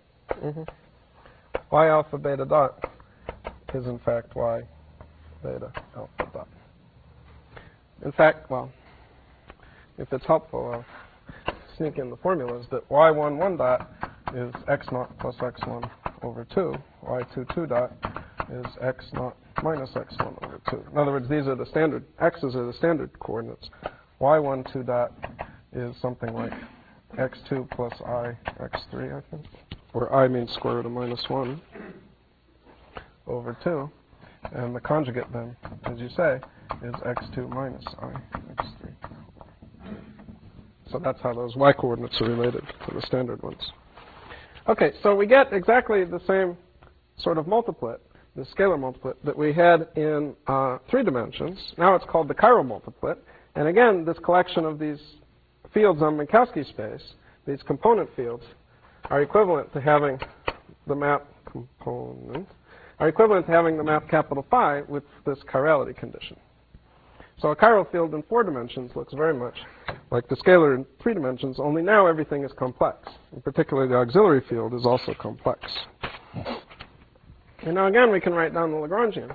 Y alpha beta dot is in fact y beta alpha dot. In fact, well, if it's helpful, I'll sneak in the formulas that y11 dot is x naught plus x1 over 2. Y22 dot is x naught minus x1 over 2. In other words, these are the standard, x's are the standard coordinates. Y12 dot is something like x2 plus I x3, I think. Where I means square root of minus 1 over 2. And the conjugate then, as you say, is x2 minus I x3. So that's how those y coordinates are related to the standard ones. Okay, so we get exactly the same sort of multiplet, the scalar multiplet, that we had in 3 dimensions. Now it's called the chiral multiplet. And again, this collection of these fields on Minkowski space, these component fields, are equivalent to having the map component, are equivalent to having the map capital phi with this chirality condition. So a chiral field in 4 dimensions looks very much like the scalar in 3 dimensions, only now everything is complex. And particularly the auxiliary field is also complex. And now again, we can write down the Lagrangian.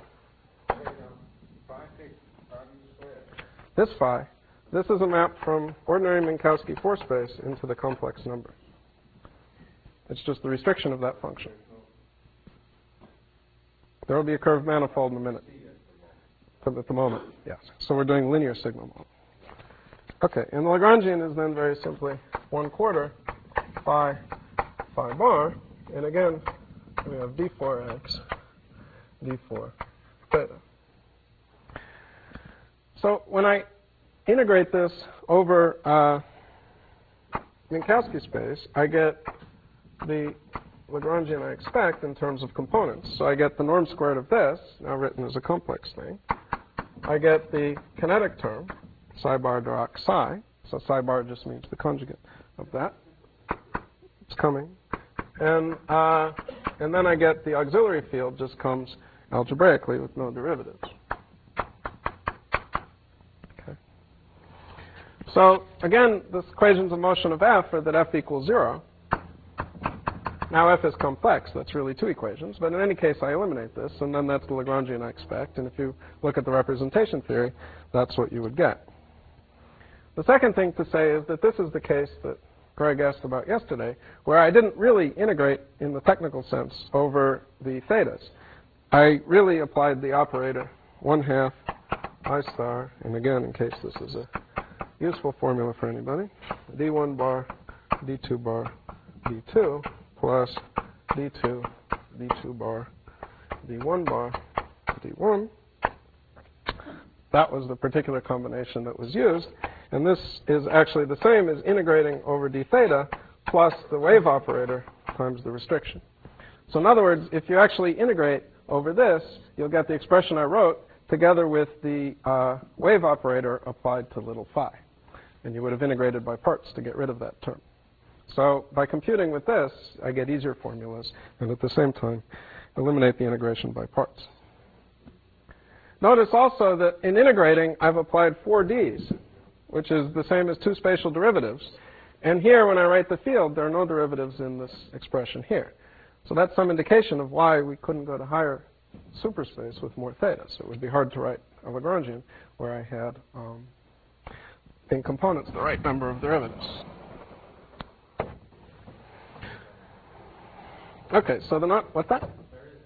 This phi, this is a map from ordinary Minkowski 4 space into the complex number. It's just the restriction of that function. There will be a curved manifold in a minute. At the moment, yes. So we're doing linear sigma model. Okay, and the Lagrangian is then very simply 1/4 phi bar. And again, we have d4x, d4 theta. So when I integrate this over Minkowski space, I get the Lagrangian I expect in terms of components. So I get the norm squared of this, now written as a complex thing. I get the kinetic term, psi bar Dirac psi. So psi bar just means the conjugate of that. It's coming. And then I get the auxiliary field just comes algebraically with no derivatives. Okay. So again, this equations of motion of f are that f equals 0. Now f is complex. That's really 2 equations. But in any case, I eliminate this, and then that's the Lagrangian I expect. And if you look at the representation theory, that's what you would get. The second thing to say is that this is the case that Greg asked about yesterday, where I didn't really integrate in the technical sense over the thetas. I really applied the operator 1/2 I star, and again, in case this is a useful formula for anybody, d1 bar, d2 bar, d2, plus d2, d2 bar, d1 bar, d1. That was the particular combination that was used. And this is actually the same as integrating over d theta plus the wave operator times the restriction. So in other words, if you actually integrate over this, you'll get the expression I wrote together with the wave operator applied to little phi. And you would have integrated by parts to get rid of that term. So by computing with this, I get easier formulas, and at the same time, eliminate the integration by parts. Notice also that in integrating, I've applied 4 d's, which is the same as 2 spatial derivatives. And here, when I write the field, there are no derivatives in this expression here. So that's some indication of why we couldn't go to higher superspace with more theta. So it would be hard to write a Lagrangian where I had, in components, the right number of derivatives. Okay, so they're not, what's that?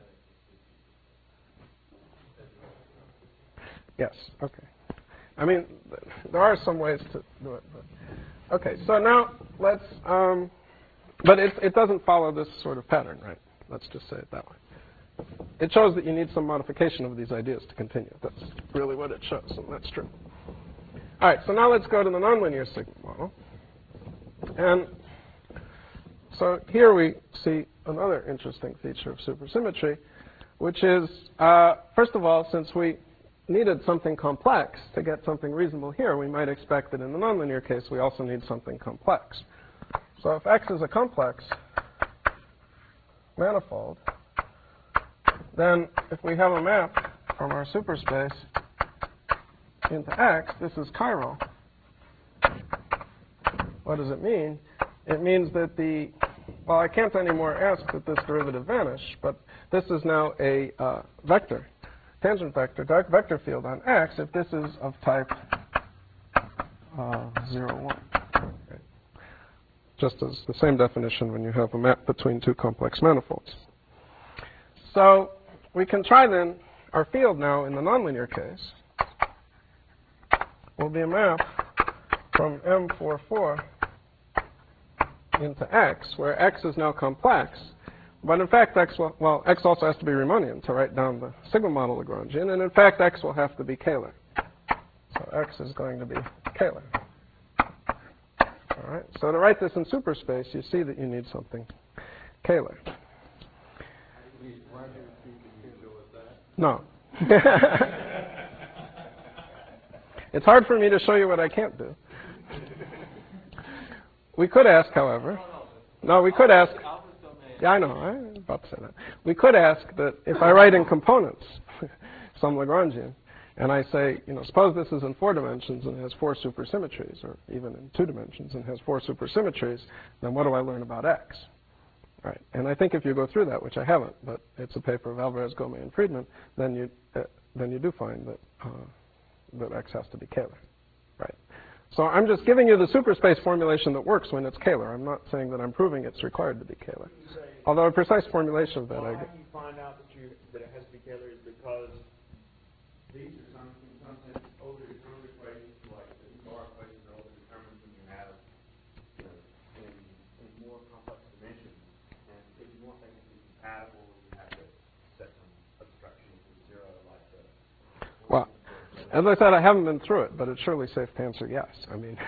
Yes, okay. I mean, there are some ways to do it. But okay, so now let's, but it doesn't follow this sort of pattern, right? Let's just say it that way. It shows that you need some modification of these ideas to continue. That's really what it shows, and that's true. All right, so now let's go to the nonlinear sigma model. And so here we see another interesting feature of supersymmetry, which is, first of all, since we needed something complex to get something reasonable here, we might expect that in the nonlinear case, we also need something complex. So if X is a complex manifold, then if we have a map from our superspace into X, this is chiral. What does it mean? It means that the, well, I can't anymore ask that this derivative vanish, but this is now a vector, tangent vector, direct vector field on X if this is of type 0, 1. Okay. Just as the same definition when you have a map between 2 complex manifolds. So we can try then, our field now in the nonlinear case will be a map from M44 into X, where X is now complex. But in fact, X also has to be Riemannian to write down the sigma model Lagrangian. And in fact, X will have to be Kähler. So X is going to be Kähler. All right. So to write this in superspace, you see that you need something Kähler.
Why do you see the usual with that?
No. It's hard for me to show you what I can't do. We could ask, however. No, we could ask. Yeah, I know. I'm about to say that. We could ask that if I write in components some Lagrangian, and I say, suppose this is in 4 dimensions and has 4 supersymmetries, or even in 2 dimensions and has 4 supersymmetries, then what do I learn about X? Right. And I think if you go through that, which I haven't, but it's a paper of Alvarez, Gomez, and Friedman, then you do find that that X has to be Kähler. Right. So I'm just giving you the superspace formulation that works when it's Kähler. I'm not saying that I'm proving it's required to be Kähler. Although a precise formulation of that,
Why do you find out that it has to be Kähler is because these are in some sense overdetermined equations, like the bar equations are overdetermined when you have in more complex dimensions. And if you want things to be compatible, you have to set some obstructions to 0 like the.
well, as I said, I haven't been through it, but it's surely safe to answer yes. I mean,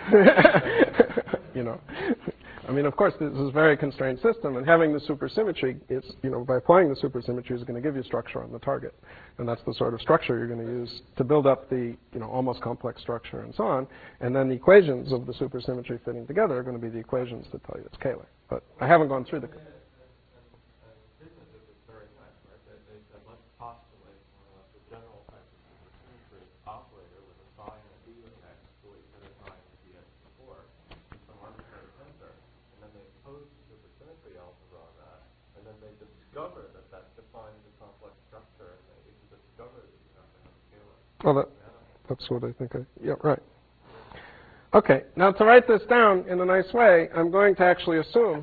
of course, this is a very constrained system, and having the supersymmetry is, by applying the supersymmetry is going to give you structure on the target, and that's the sort of structure you're going to use to build up the, almost complex structure and so on. And then the equations of the supersymmetry fitting together are going to be the equations that tell you it's Kähler. But I haven't gone through the. Well, that's what I think. Yeah, right. Okay, now to write this down in a nice way, I'm going to actually assume.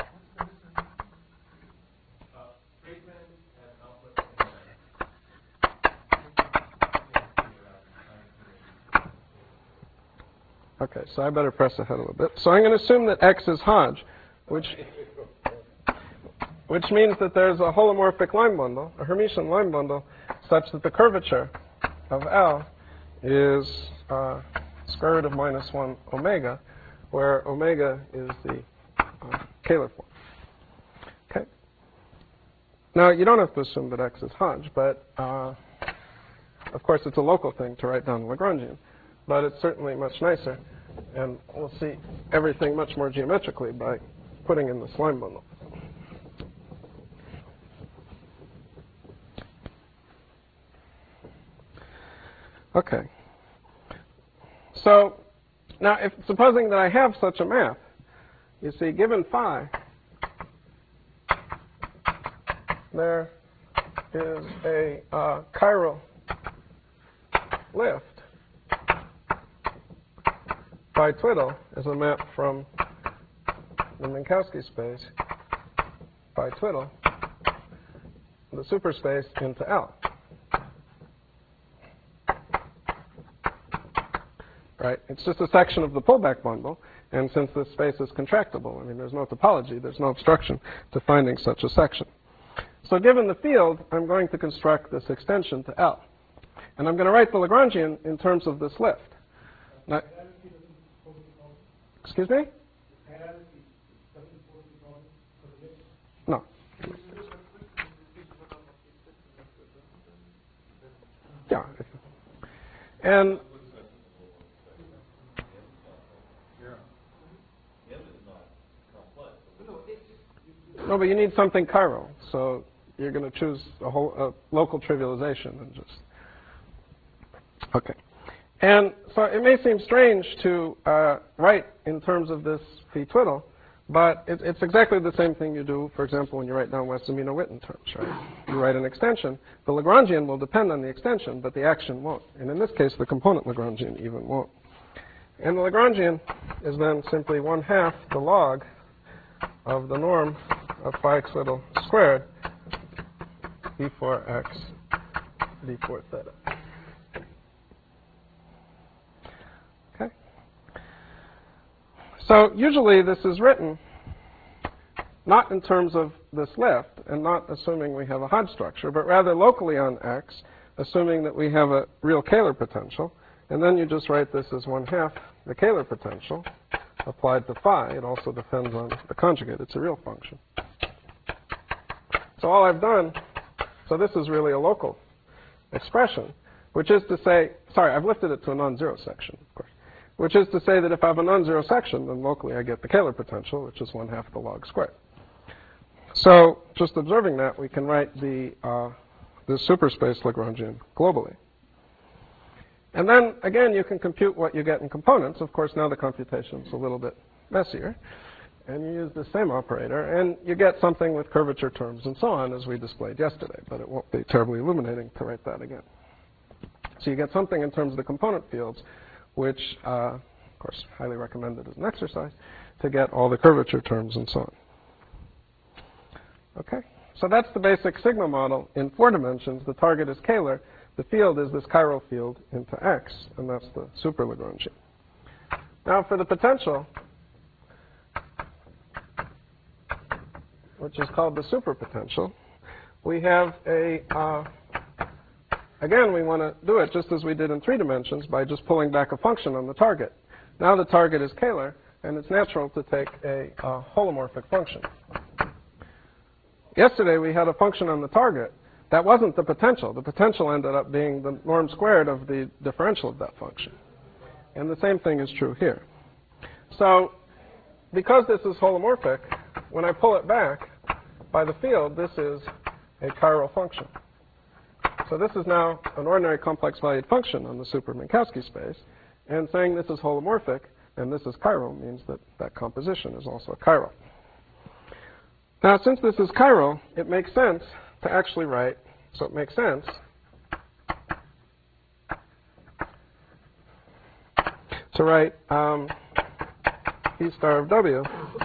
Okay, so I better press ahead a little bit. So I'm going to assume that X is Hodge, which means that there's a holomorphic line bundle, a Hermitian line bundle, such that the curvature of L is square root of -1 omega, where omega is the Kähler form. Okay. Now, you don't have to assume that X is Hodge, but of course it's a local thing to write down the Lagrangian, but it's certainly much nicer, and we'll see everything much more geometrically by putting in this line bundle. Okay. So now, supposing that I have such a map, you see, given phi, there is a chiral lift. Phi twiddle is a map from the Minkowski space, phi twiddle, the superspace into L. Right? It's just a section of the pullback bundle, and since this space is contractible, I mean, there's no topology, there's no obstruction to finding such a section. So given the field, I'm going to construct this extension to L. And I'm going to write the Lagrangian in terms of this lift. Now, excuse me? No. Yeah. And no, but you need something chiral, so you're going to choose a local trivialization and just. Okay. And so it may seem strange to write in terms of this phi twiddle, but it's exactly the same thing you do, for example, when you write down Wess-Zumino-Witten terms, right? You write an extension. The Lagrangian will depend on the extension, but the action won't. And in this case, the component Lagrangian even won't. And the Lagrangian is then simply 1/2 the log of the norm of phi twiddle squared d4x d4 theta. Okay. So usually this is written not in terms of this lift and not assuming we have a Hodge structure, but rather locally on X, assuming that we have a real Kähler potential. And then you just write this as 1/2 the Kähler potential applied to phi, it also depends on the conjugate. It's a real function. So all I've done, so this is really a local expression, which is to say, sorry, I've lifted it to a non-zero section, of course, which is to say that if I have a non-zero section, then locally I get the Kähler potential, which is 1/2 the log squared. So just observing that, we can write the superspace Lagrangian globally. And then, again, you can compute what you get in components. Of course, now the computation's a little bit messier. And you use the same operator, and you get something with curvature terms and so on, as we displayed yesterday. But it won't be terribly illuminating to write that again. So you get something in terms of the component fields, which, of course, highly recommended as an exercise, to get all the curvature terms and so on. Okay? So that's the basic sigma model in 4 dimensions. The target is Kähler. The field is this chiral field into X, and that's the super Lagrangian. Now for the potential, which is called the superpotential, we have again, we want to do it just as we did in 3 dimensions by just pulling back a function on the target. Now the target is Kähler, and it's natural to take a holomorphic function. Yesterday we had a function on the target. That wasn't the potential. The potential ended up being the norm squared of the differential of that function. And the same thing is true here. So because this is holomorphic, when I pull it back by the field, this is a chiral function. So this is now an ordinary complex valued function on the super Minkowski space. And saying this is holomorphic and this is chiral means that that composition is also chiral. Now, since this is chiral, it makes sense to actually write, so it makes sense to write E star of W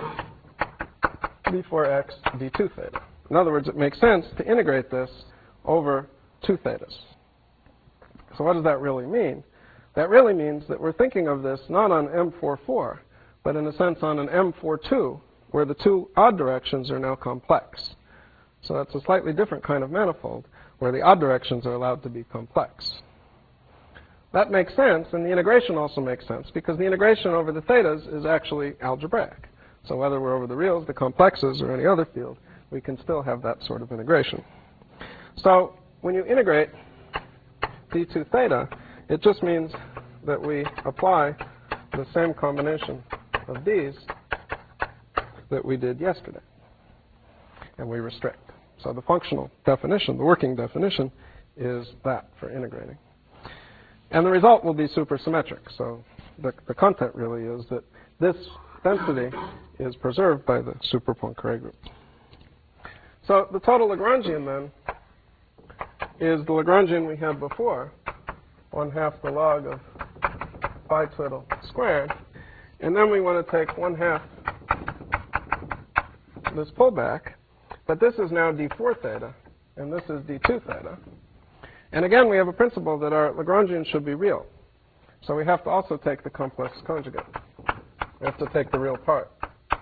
d4x d2 theta. In other words, it makes sense to integrate this over 2 thetas. So what does that really mean? That really means that we're thinking of this not on M44, but in a sense on an M42, where the 2 odd directions are now complex. So that's a slightly different kind of manifold, where the odd directions are allowed to be complex. That makes sense, and the integration also makes sense, because the integration over the thetas is actually algebraic. So whether we're over the reals, the complexes, or any other field, we can still have that sort of integration. So when you integrate d2 theta, it just means that we apply the same combination of these that we did yesterday, and we restrict. So the functional definition, the working definition, is that for integrating. And the result will be supersymmetric. So the content really is that this density is preserved by the super Poincare group. So the total Lagrangian then is the Lagrangian we had before, 1/2 the log of phi twiddle squared. And then we want to take 1/2 this pullback, but this is now d4 theta, and this is d2 theta. And again, we have a principle that our Lagrangian should be real. So we have to also take the complex conjugate. We have to take the real part.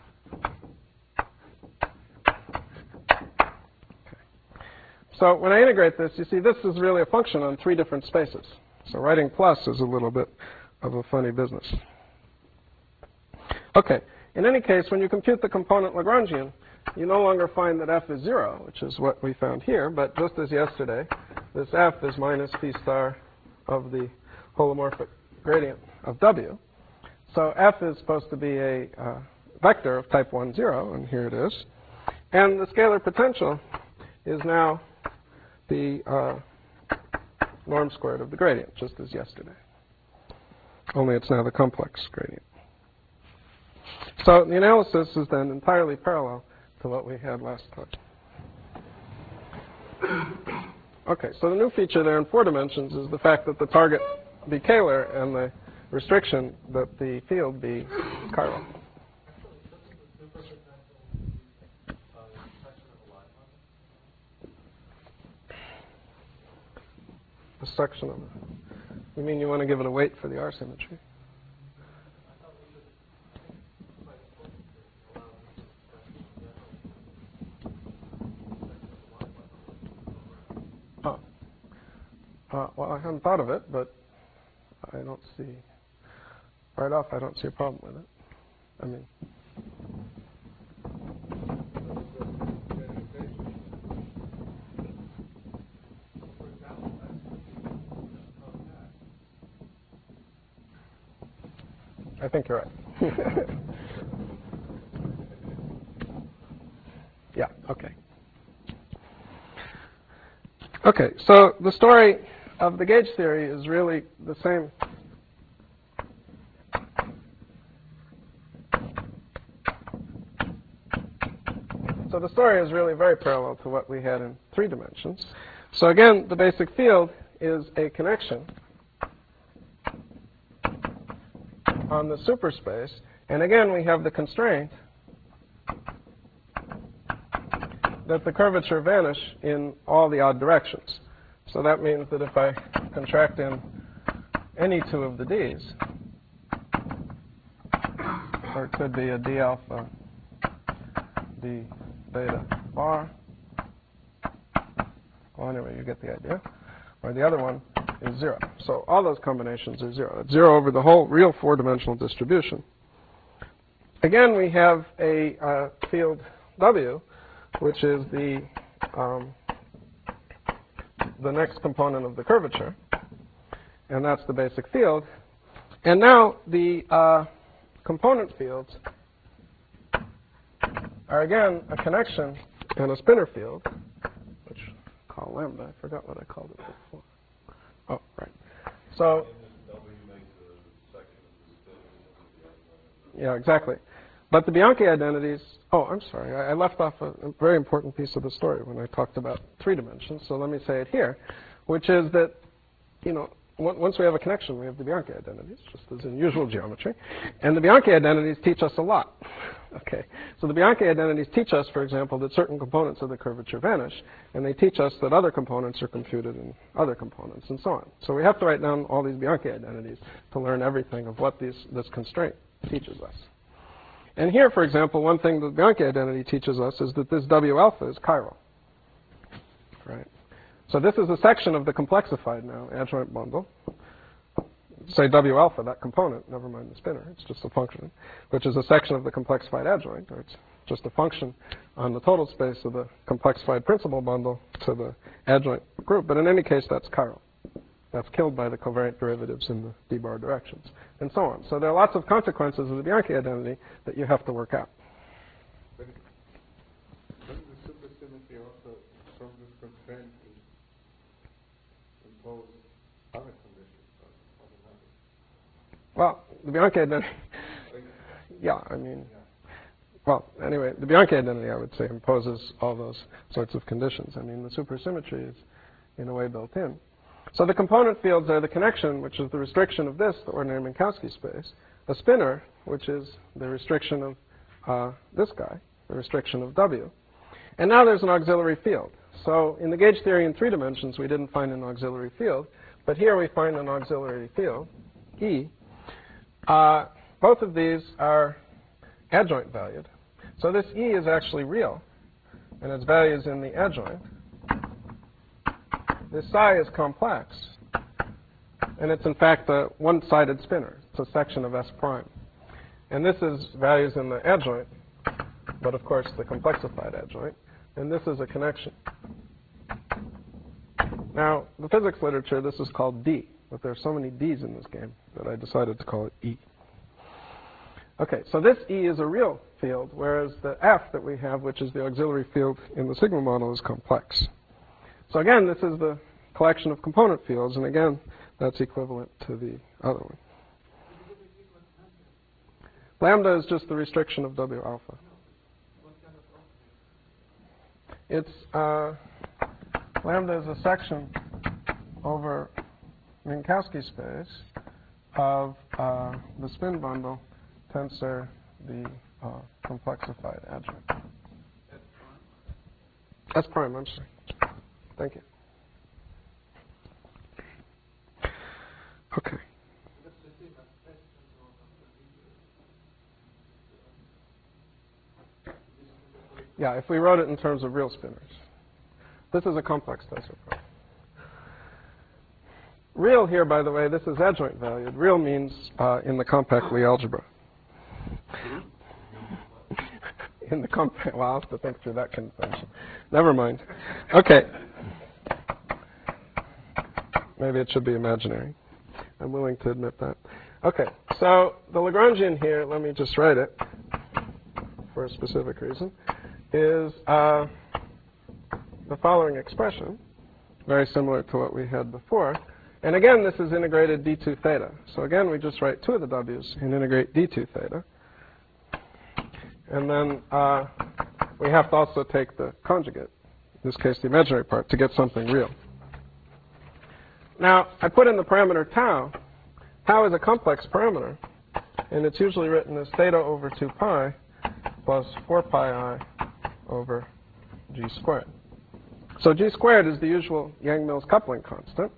So when I integrate this, you see this is really a function on 3 different spaces. So writing plus is a little bit of a funny business. Okay, in any case, when you compute the component Lagrangian, you no longer find that f is 0, which is what we found here, but just as yesterday, this f is minus phi star of the holomorphic gradient of W. So f is supposed to be a vector of type 1, 0, and here it is. And the scalar potential is now the norm squared of the gradient, just as yesterday. Only it's now the complex gradient. So the analysis is then entirely parallel to what we had last time. Okay, so the new feature there in 4 dimensions is the fact that the target be Kähler and the restriction that the field be chiral. The section of it. You mean you want to give it a weight for the R symmetry? Well, I hadn't thought of it, but I don't see, right off, I don't see a problem with it. I mean, I think you're right. Yeah, okay. Okay, so the story of the gauge theory is really the same. So the story is really very parallel to what we had in 3 dimensions. So again, the basic field is a connection on the superspace. And again, we have the constraint that the curvature vanish in all the odd directions. So that means that if I contract in any 2 of the D's, or it could be a D alpha, D beta bar, well, anyway, you get the idea. Or the other one is 0. So all those combinations are 0. It's 0 over the whole real 4-dimensional distribution. Again, we have a field W, which is the next component of the curvature, and that's the basic field. And now the component fields are again a connection and a spinor field, which I call lambda. I forgot what I called it before. Oh, right. So, yeah, exactly. But the Bianchi identities, oh, I'm sorry, I left off a very important piece of the story when I talked about 3 dimensions, so let me say it here, which is that, you know, once we have a connection, we have the Bianchi identities, just as in usual geometry. And the Bianchi identities teach us a lot. Okay, so the Bianchi identities teach us, for example, that certain components of the curvature vanish, and they teach us that other components are computed in other components, and so on. So we have to write down all these Bianchi identities to learn everything of what this constraint teaches us. And here, for example, one thing the Bianchi identity teaches us is that this W alpha is chiral. Right? So this is a section of the complexified now adjoint bundle. Say W alpha, that component, never mind the spinor, it's just a function, which is a section of the complexified adjoint, or it's just a function on the total space of the complexified principal bundle to the adjoint group. But in any case, that's chiral. That's killed by the covariant derivatives in the d-bar directions, and so on. So there are lots of consequences of the Bianchi identity that you have to work out.
But doesn't the supersymmetry also, from this constraint, impose other conditions on the number?
Well, the Bianchi identity, yeah, I mean, well, anyway, the Bianchi identity, I would say, imposes all those sorts of conditions. I mean, the supersymmetry is, in a way, built in. So the component fields are the connection, which is the restriction of this, the ordinary Minkowski space, a spinor, which is the restriction of this guy, the restriction of W. And now there's an auxiliary field. So in the gauge theory in 3 dimensions, we didn't find an auxiliary field, but here we find an auxiliary field, E. Both of these are adjoint valued. So this E is actually real, and its value is in the adjoint. This psi is complex, and it's in fact a one-sided spinor. It's a section of S prime. And this is values in the adjoint, but of course the complexified adjoint. And this is a connection. Now, the physics literature, this is called D, but there are so many D's in this game that I decided to call it E. Okay, so this E is a real field, whereas the F that we have, which is the auxiliary field in the sigma model, is complex. So again, this is the collection of component fields, and again, that's equivalent to the other one. Lambda is just the restriction of W alpha. It's lambda is a section over Minkowski space of the spin bundle tensor the complexified adjoint. S prime, I'm sorry. Thank you. Okay. Yeah, if we wrote it in terms of real spinors. This is a complex tensor problem. Real here, by the way, this is adjoint valued. Real means in the compact Lie algebra. In the compact, well, I'll have to think through that convention. Never mind. Okay. Maybe it should be imaginary. I'm willing to admit that. Okay, so the Lagrangian here, let me just write it for a specific reason, is the following expression, very similar to what we had before. And again, this is integrated d2 theta. So again, we just write two of the w's and integrate d2 theta. And then we have to also take the conjugate, in this case the imaginary part, to get something real. Now, I put in the parameter tau. Tau is a complex parameter, and it's usually written as theta over 2 pi plus 4 pi I over g squared. So g squared is the usual Yang-Mills coupling constant.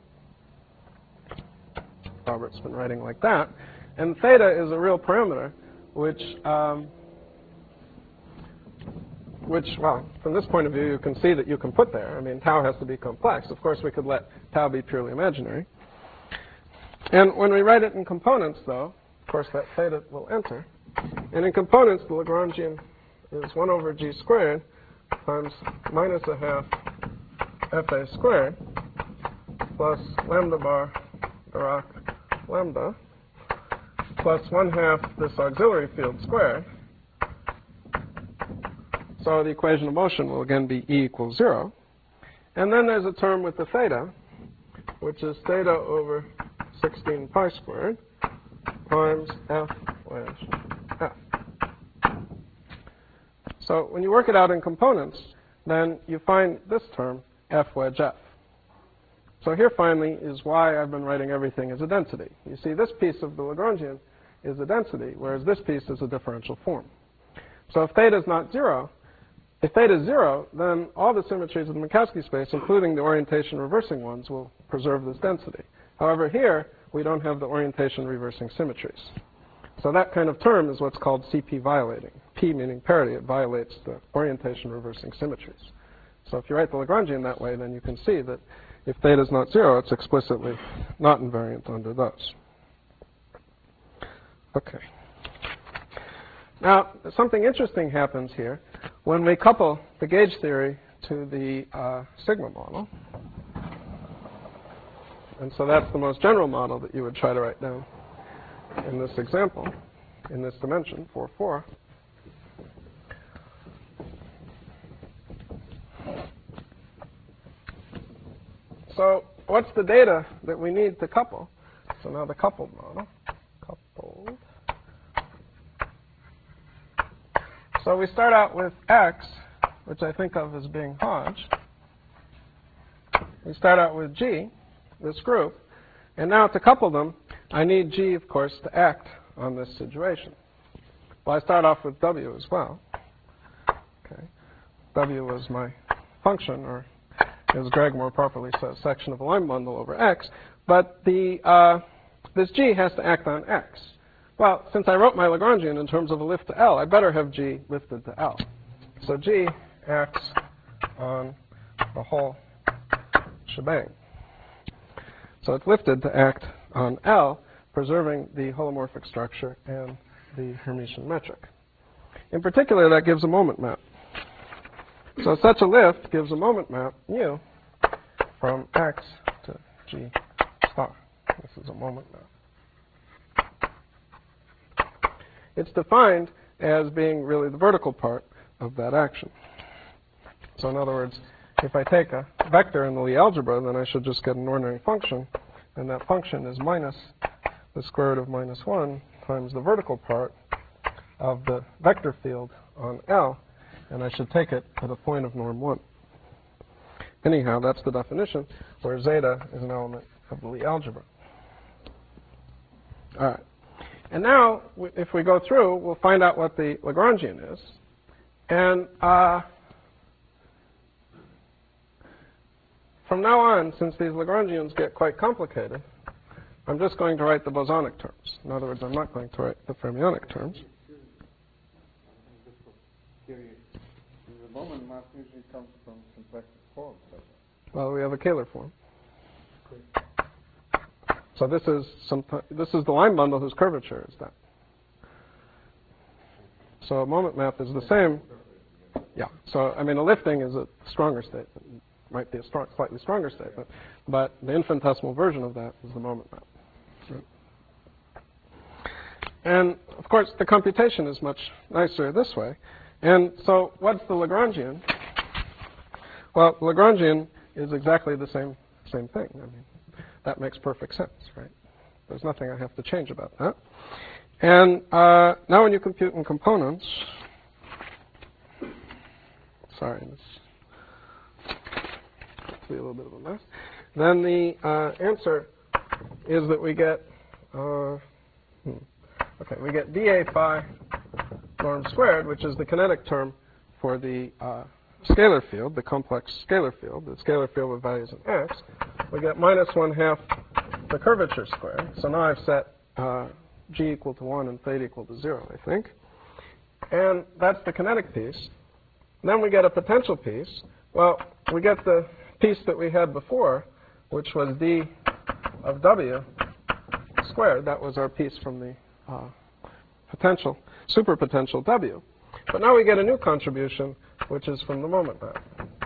Robert's been writing like that. And theta is a real parameter, which, well, from this point of view, you can see that you can put there. I mean, tau has to be complex. Of course, we could let tau be purely imaginary. And when we write it in components, though, of course, that theta will enter. And in components, the Lagrangian is 1 over g squared times minus a half fa squared plus lambda bar Dirac lambda plus 1/2 this auxiliary field squared. So the equation of motion will again be E equals 0. And then there's a term with the theta, which is theta over 16 pi squared times F wedge F. So when you work it out in components, then you find this term, F wedge F. So here finally is why I've been writing everything as a density. You see, this piece of the Lagrangian is a density, whereas this piece is a differential form. So if theta is not 0, if theta is 0, then all the symmetries of the Minkowski space, including the orientation reversing ones, will preserve this density. However, here, we don't have the orientation reversing symmetries. So that kind of term is what's called CP violating. P meaning parity, it violates the orientation reversing symmetries. So if you write the Lagrangian that way, then you can see that if theta is not 0, it's explicitly not invariant under those. Okay. Now, something interesting happens here when we couple the gauge theory to the sigma model. And so that's the most general model that you would try to write down in this example, in this dimension, 4, 4. So what's the data that we need to couple? So now the coupled model. Coupled. So we start out with X, which I think of as being Hodge. We start out with G, this group. And now to couple them, I need G, of course, to act on this situation. Well, I start off with W as well. Okay. W is my function, or as Greg more properly says, section of a line bundle over X. But this G has to act on X. Well, since I wrote my Lagrangian in terms of a lift to L, I better have G lifted to L. So G acts on the whole shebang. So it's lifted to act on L, preserving the holomorphic structure and the Hermitian metric. In particular, that gives a moment map. So such a lift gives a moment map, mu, from X to G star. This is a moment map. It's defined as being really the vertical part of that action. So in other words, if I take a vector in the Lie algebra, then I should just get an ordinary function, and that function is minus the square root of minus 1 times the vertical part of the vector field on L, and I should take it at a point of norm 1. Anyhow, that's the definition, where zeta is an element of the Lie algebra. All right. And now, if we go through, we'll find out what the Lagrangian is. And from now on, since these Lagrangians get quite complicated, I'm just going to write the bosonic terms. In other words, I'm not going to write the fermionic terms.
The moment map usually comes from complex forms.
Well, we have a Kähler form. So this is the line bundle whose curvature is that. So a moment map is the same. Yeah. So, I mean, a lifting is a stronger statement. It might be a slightly stronger statement. But the infinitesimal version of that is the moment map. Right. And, of course, the computation is much nicer this way. And so what's the Lagrangian? Well, the Lagrangian is exactly the same thing. I mean, that makes perfect sense, right? There's nothing I have to change about that. And now when you compute in components, sorry, this will be a little bit of a mess, then the answer is that we get, we get dA phi norm squared, which is the kinetic term for the scalar field, the complex scalar field, the scalar field with values in x. We get minus 1/2 the curvature squared. So now I've set g equal to 1 and theta equal to 0, I think. And that's the kinetic piece. Then we get a potential piece. Well, we get the piece that we had before, which was d of w squared. That was our piece from the potential, superpotential w. But now we get a new contribution, which is from the moment map.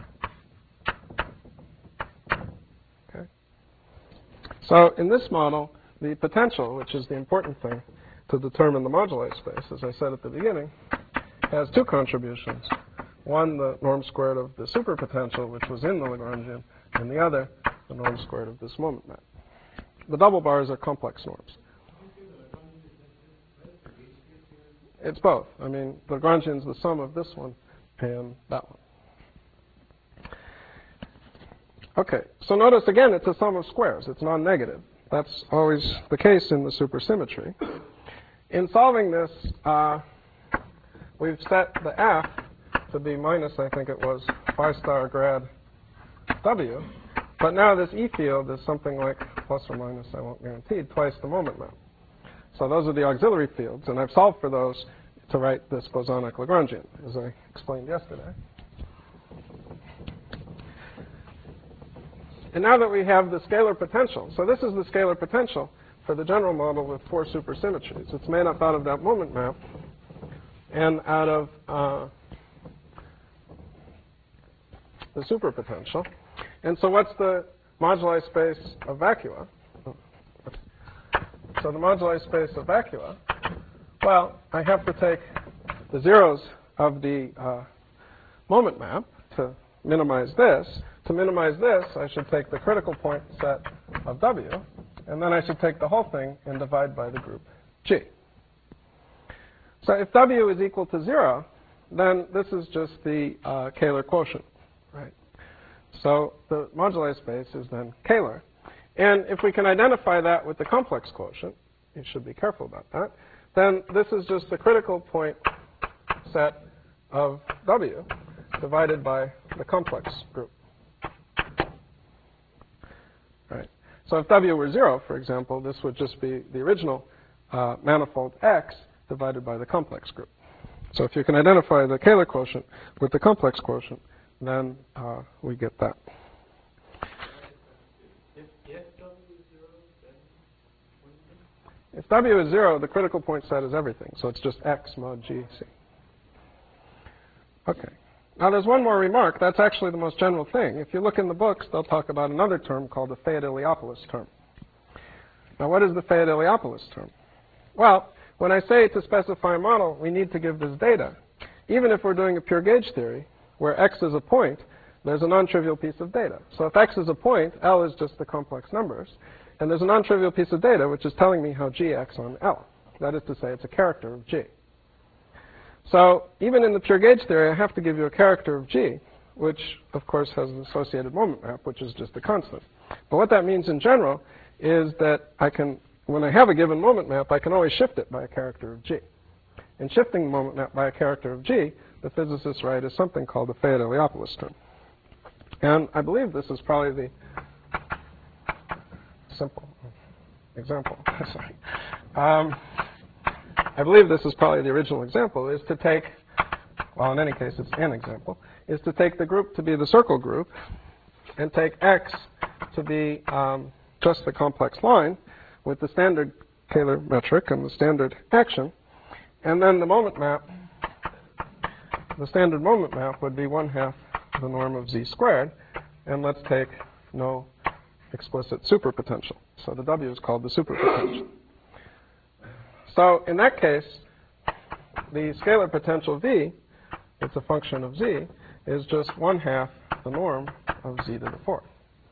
Okay. So in this model, the potential, which is the important thing to determine the moduli space, as I said at the beginning, has two contributions. One, the norm squared of the superpotential, which was in the Lagrangian, and the other, the norm squared of this moment map. The double bars are complex norms. It's both. I mean, the Lagrangian is the sum of this one and that one. Okay, so notice again, it's a sum of squares. It's non-negative. That's always the case in the supersymmetry. In solving this, we've set the f to be minus, I think it was, phi star grad w. But now this E field is something like plus or minus, I won't guarantee, twice the moment map. So those are the auxiliary fields, and I've solved for those to write this bosonic Lagrangian, as I explained yesterday. And now that we have the scalar potential, so this is the scalar potential for the general model with 4 supersymmetries. It's made up out of that moment map and out of the superpotential. And so what's the moduli space of vacua? So the moduli space of vacua, well, I have to take the zeros of the moment map to minimize this. To minimize this, I should take the critical point set of W, and then I should take the whole thing and divide by the group G. So if W is equal to 0, then this is just the Kähler quotient, right? So the moduli space is then Kähler. And if we can identify that with the complex quotient, you should be careful about that, then this is just the critical point set of W divided by the complex group. Right. So if W were 0, for example, this would just be the original manifold X divided by the complex group. So if you can identify the Kähler quotient with the complex quotient, then we get that. If W is 0, the critical point set is everything. So it's just X mod GC. Okay. Now there's one more remark. That's actually the most general thing. If you look in the books, they'll talk about another term called the Fayet-Iliopoulos term. Now what is the Fayet-Iliopoulos term? Well, when I say to specify a model, we need to give this data. Even if we're doing a pure gauge theory, where X is a point, there's a non-trivial piece of data. So if X is a point, L is just the complex numbers. And there's a non-trivial piece of data which is telling me how G acts on L. That is to say, it's a character of G. So even in the pure gauge theory, I have to give you a character of G, which, of course, has an associated moment map, which is just a constant. But what that means in general is that I can, when I have a given moment map, I can always shift it by a character of G. And shifting the moment map by a character of G, the physicists write, is something called the Fayet-Iliopoulos term. And I believe this is probably the simple example. Sorry. I believe this is probably the original example, is to take, well, in any case, it's an example, is to take the group to be the circle group and take X to be just the complex line with the standard Kähler metric and the standard action. And then the moment map the standard moment map would be 1/2 the norm of z squared. And let's take no explicit superpotential. So the W is called the superpotential. So in that case, the scalar potential V, it's a function of z, is just 1/2 the norm of z to the 4th.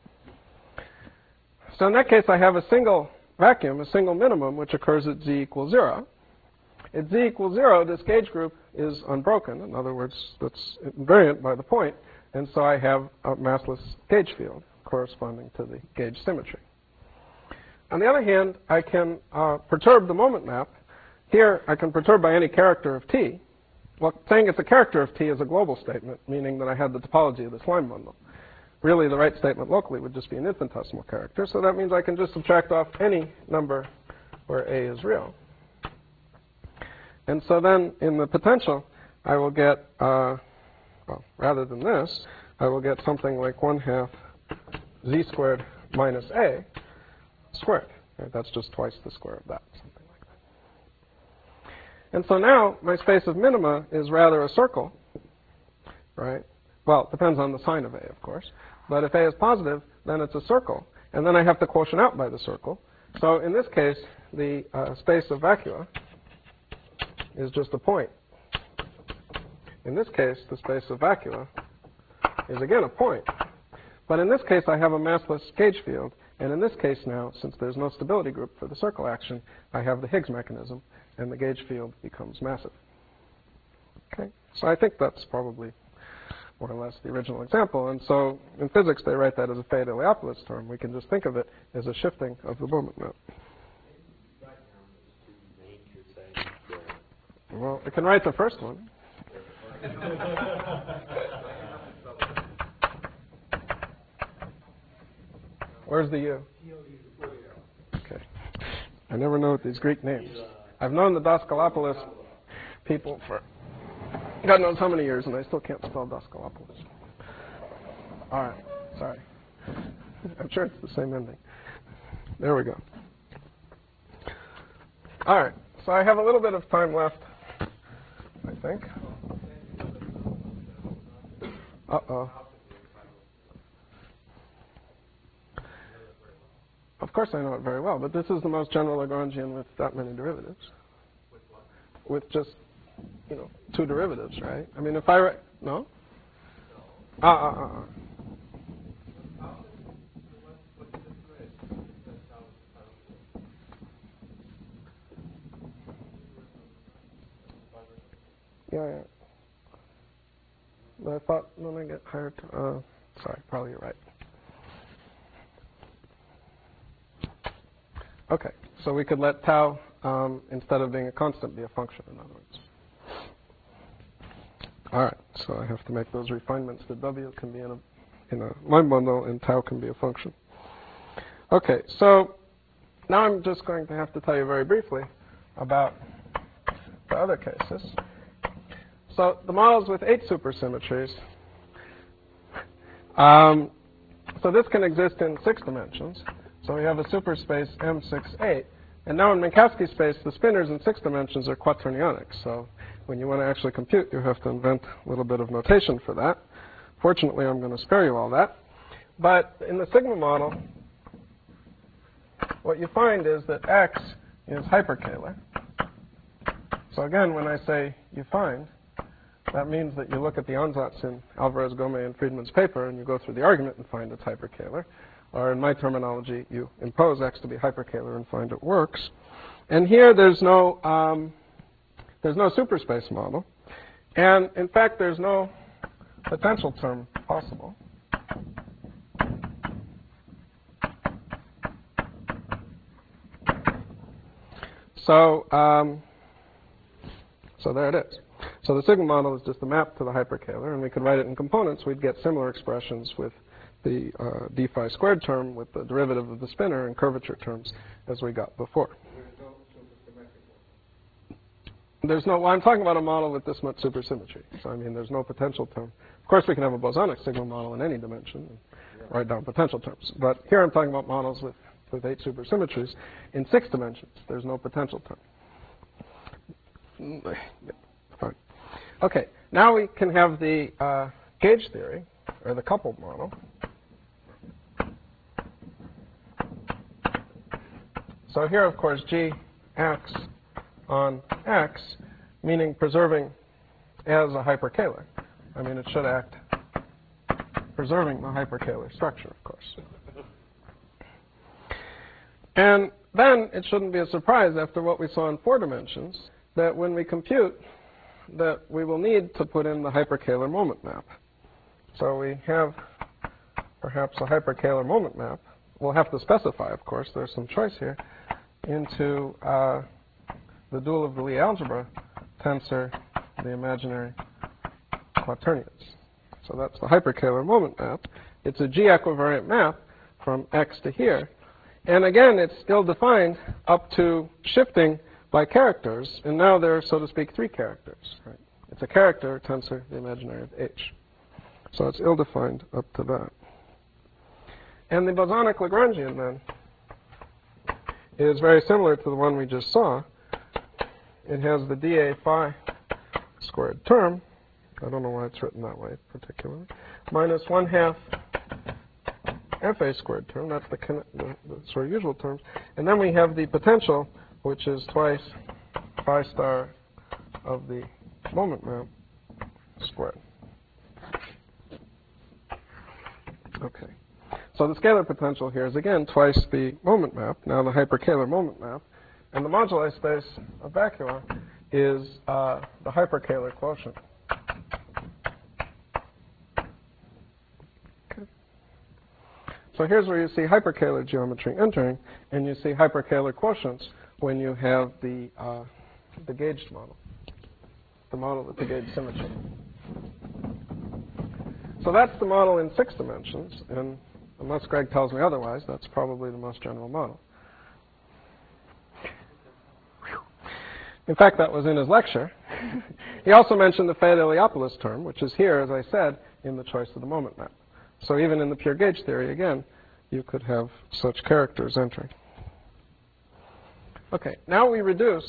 So in that case, I have a single vacuum, a single minimum, which occurs at z equals 0. At z equals 0, this gauge group is unbroken. In other words, that's invariant by the point. And so I have a massless gauge field corresponding to the gauge symmetry. On the other hand, I can perturb the moment map. Here, I can perturb by any character of T. Well, saying it's a character of T is a global statement, meaning that I had the topology of this line bundle. Really, the right statement locally would just be an infinitesimal character. So that means I can just subtract off any number where A is real. And so then, in the potential, I will get, well, rather than this, I will get something like 1/2 z squared minus A squared. Right? That's just twice the square of that, something like that. And so now, my space of minima is rather a circle, right? Well, it depends on the sign of A, of course. But if A is positive, then it's a circle. And then I have to quotient out by the circle. So in this case, the space of vacua is just a point. In this case, the space of vacua is again a point. But in this case, I have a massless gauge field. And in this case now, since there's no stability group for the circle action, I have the Higgs mechanism, and the gauge field becomes massive. Okay, so I think that's probably more or less the original example. And so in physics, they write that as a Fayet-Iliopoulos term. We can just think of it as a shifting of the moment map. Well, we can write the first one. Where's the U? Okay. I never know these Greek names. I've known the Daskalopoulos people for God knows how many years, and I still can't spell Daskalopoulos. All right. Sorry. I'm sure it's the same ending. There we go. All right. So I have a little bit of time left, I think. Uh-oh. Of course I know it very well, but this is the most general Lagrangian with that many derivatives. With what? With just, 2 derivatives, right? I mean, if I write... No? Yeah. But I thought when I get hired to... sorry, probably you're right. Okay, so we could let tau, instead of being a constant, be a function, in other words. All right, so I have to make those refinements that W can be in a line bundle and tau can be a function. Okay, so now I'm just going to have to tell you very briefly about the other cases. So the models with 8 supersymmetries, so this can exist in 6 dimensions. So we have a superspace M68. And now in Minkowski space, the spinors in 6 dimensions are quaternionic. So when you want to actually compute, you have to invent a little bit of notation for that. Fortunately, I'm going to spare you all that. But in the sigma model, what you find is that X is hyperkähler. So again, when I say you find, that means that you look at the ansatz in Alvarez, Gomez, and Friedman's paper, and you go through the argument and find it's hyperkähler. Or in my terminology, you impose X to be hyperkähler and find it works. And here there's no superspace model. And in fact, there's no potential term possible. So there it is. So the sigma model is just a map to the hyperkähler, and we could write it in components. We'd get similar expressions with the d phi squared term with the derivative of the spinor and curvature terms as we got before. There's no, well, I'm talking about a model with this much supersymmetry. So I mean, there's no potential term. Of course, we can have a bosonic sigma model in any dimension and write down potential terms. But here I'm talking about models with 8 supersymmetries. In 6 dimensions, there's no potential term. Fine. Okay, now we can have the gauge theory, or the coupled model. So here, of course, Gx on x, meaning preserving as a hyperkähler. I mean, it should act preserving the hyperkähler structure, of course. And then it shouldn't be a surprise after what we saw in 4 dimensions that when we compute that we will need to put in the hyperkähler moment map. So we have perhaps a hyperkähler moment map. We'll have to specify, of course, there's some choice here, into the dual of the Lie algebra tensor, the imaginary quaternions. So that's the hyperkähler moment map. It's a G equivariant map from x to here. And again, it's still defined up to shifting by characters. And now there are, so to speak, 3 characters. Right? It's a character tensor, the imaginary of h. So it's ill-defined up to that. And the bosonic Lagrangian, then, is very similar to the one we just saw. It has the dA phi squared term. I don't know why it's written that way particularly. Minus 1/2 FA squared term. That's the sort of usual terms. And then we have the potential, which is twice phi star of the moment map squared. Okay. So the scalar potential here is, again, twice the moment map, now the hyperkähler moment map. And the moduli space of vacua is the hyperkähler quotient. Okay. So here's where you see hyperkähler geometry entering, and you see hyperkähler quotients when you have the gauged model, the model with the gauge symmetry. So that's the model in 6 dimensions, and unless Greg tells me otherwise, that's probably the most general model. In fact, that was in his lecture. He also mentioned the Fayet-Iliopoulos term, which is here, as I said, in the choice of the moment map. So even in the pure gauge theory, again, you could have such characters entering. Okay, now we reduce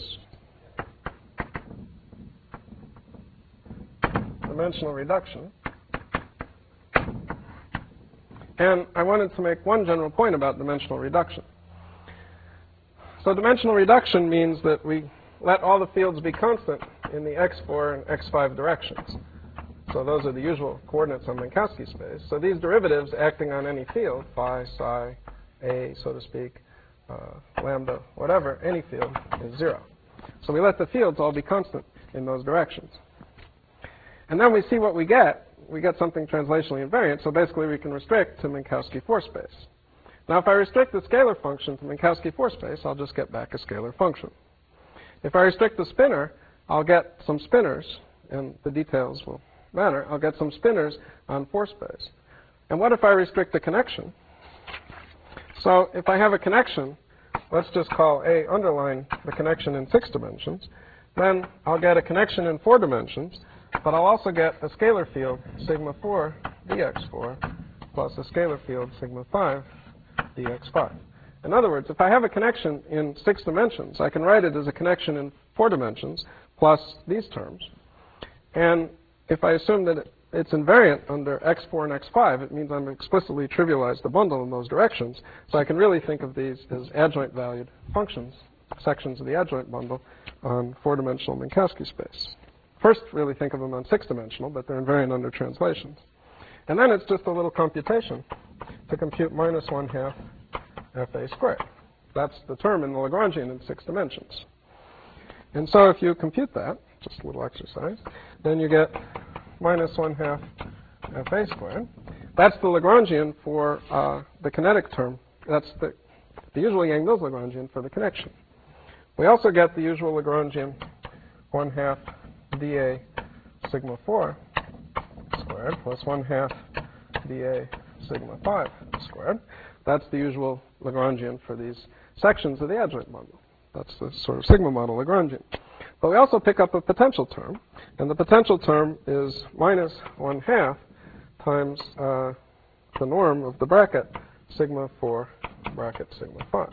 dimensional reduction. And I wanted to make one general point about dimensional reduction. So dimensional reduction means that we let all the fields be constant in the x4 and x5 directions. So those are the usual coordinates on Minkowski space. So these derivatives acting on any field, phi, psi, a, so to speak, lambda, whatever, any field is 0. So we let the fields all be constant in those directions. And then we see what we get. We get something translationally invariant, so basically we can restrict to Minkowski 4 space. Now if I restrict the scalar function to Minkowski 4 space, I'll just get back a scalar function. If I restrict the spinor, I'll get some spinners, and the details will matter. I'll get some spinners on 4 space. And what if I restrict the connection? So if I have a connection, let's just call A underline the connection in 6 dimensions, then I'll get a connection in 4 dimensions, but I'll also get a scalar field, sigma 4 dx4, plus a scalar field, sigma 5 dx5. In other words, if I have a connection in 6 dimensions, I can write it as a connection in 4 dimensions plus these terms. And if I assume that it's invariant under x4 and x5, it means I'm explicitly trivialized the bundle in those directions. So I can really think of these as adjoint valued functions, sections of the adjoint bundle on 4-dimensional Minkowski space. First, really think of them on 6-dimensional, but they're invariant under translations. And then it's just a little computation to compute minus 1/2 FA squared. That's the term in the Lagrangian in 6 dimensions. And so if you compute that, just a little exercise, then you get minus 1/2 FA squared. That's the Lagrangian for the kinetic term. That's the usual Yang-Mills Lagrangian for the connection. We also get the usual Lagrangian 1/2 dA sigma 4 squared plus 1/2 dA sigma 5 squared. That's the usual Lagrangian for these sections of the adjoint bundle. That's the sort of sigma model Lagrangian. But we also pick up a potential term, and the potential term is minus 1/2 times the norm of the bracket sigma 4 bracket sigma 5.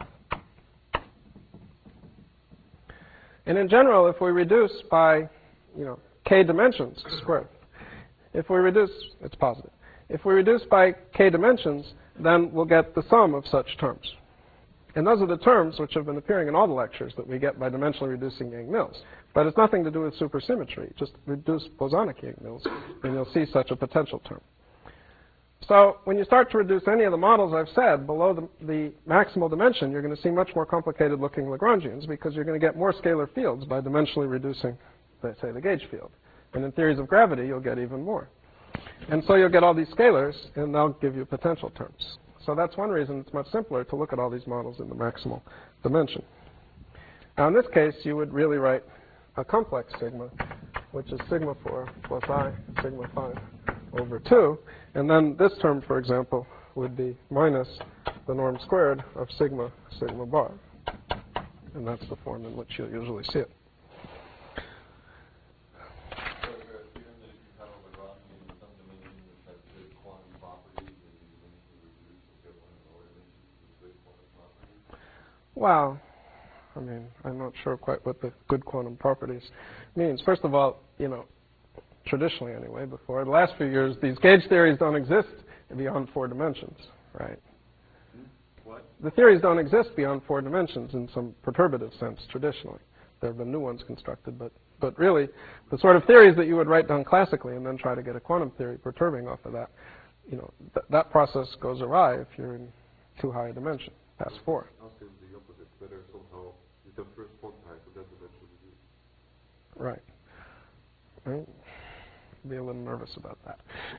And in general, if we reduce by k dimensions squared. If we reduce, it's positive. If we reduce by k dimensions, then we'll get the sum of such terms. And those are the terms which have been appearing in all the lectures that we get by dimensionally reducing Yang-Mills. But it's nothing to do with supersymmetry. Just reduce bosonic Yang-Mills, and you'll see such a potential term. So when you start to reduce any of the models I've said below the maximal dimension, you're going to see much more complicated looking Lagrangians because you're going to get more scalar fields by dimensionally reducing, let's say, the gauge field. And in theories of gravity, you'll get even more. And so you'll get all these scalars, and they'll give you potential terms. So that's one reason it's much simpler to look at all these models in the maximal dimension. Now in this case, you would really write a complex sigma, which is sigma 4 plus I sigma 5 over 2. And then this term, for example, would be minus the norm squared of sigma bar. And that's the form in which you'll usually see it. Well, I mean, I'm not sure quite what the good quantum properties means. First of all, you know, traditionally anyway, before the last few years, these gauge theories don't exist beyond 4 dimensions, right?
What?
The theories don't exist beyond 4 dimensions in some perturbative sense traditionally. There have been new ones constructed, but really, the sort of theories that you would write down classically and then try to get a quantum theory perturbing off of that, you know, that process goes awry if you're in too high a dimension, past 4.
Asking the opposite, whether somehow you can first quantize to that dimension.
Right. Right. Be a little nervous about that.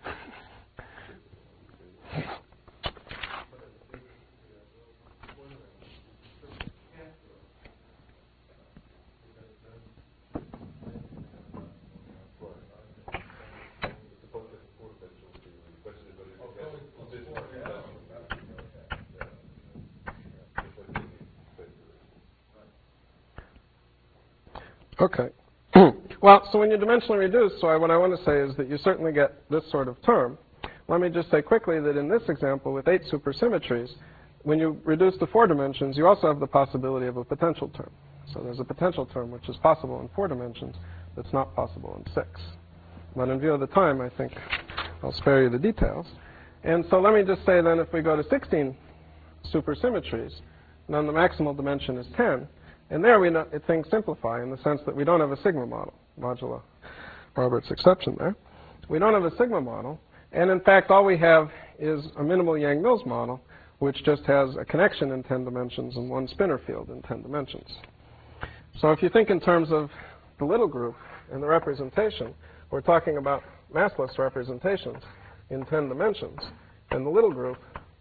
Okay. Well, so when you dimensionally reduce, so what I want to say is that you certainly get this sort of term. Let me just say quickly that in this example with 8 supersymmetries, when you reduce to 4 dimensions, you also have the possibility of a potential term. So there's a potential term which is possible in 4 dimensions that's not possible in 6. But in view of the time, I think I'll spare you the details. And so let me just say then if we go to 16 supersymmetries, then the maximal dimension is 10. And there things simplify in the sense that we don't have a sigma model, modulo Robert's exception there. We don't have a sigma model. And in fact, all we have is a minimal Yang-Mills model, which just has a connection in 10 dimensions and one spinor field in 10 dimensions. So if you think in terms of the little group and the representation, we're talking about massless representations in 10 dimensions. And the little group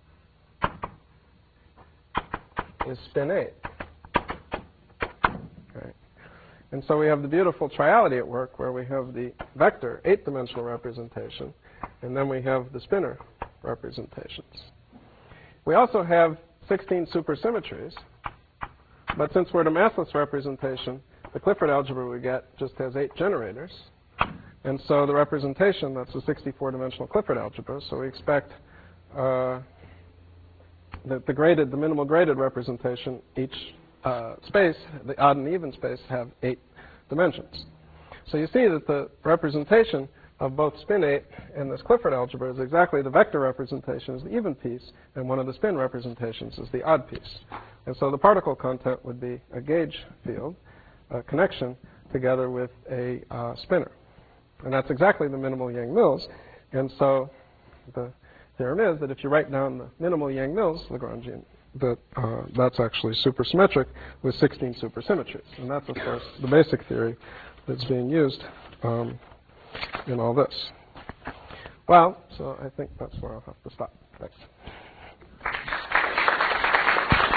is spin 8. And so we have the beautiful triality at work where we have the vector 8-dimensional representation, and then we have the spinor representations. We also have 16 supersymmetries, but since we're at a massless representation, the Clifford algebra we get just has 8 generators. And so the representation, that's a 64-dimensional Clifford algebra, so we expect that the minimal graded representation, each space, the odd and even space, have 8 dimensions. So you see that the representation of both spin 8 and this Clifford algebra is exactly the vector representation is the even piece, and one of the spin representations is the odd piece. And so the particle content would be a gauge field, a connection, together with a spinor. And that's exactly the minimal Yang-Mills. And so the theorem is that if you write down the minimal Yang-Mills Lagrangian, that's actually supersymmetric with 16 supersymmetries. And that's, of course, the basic theory that's being used in all this. Well, so I think that's where I'll have to stop. Thanks.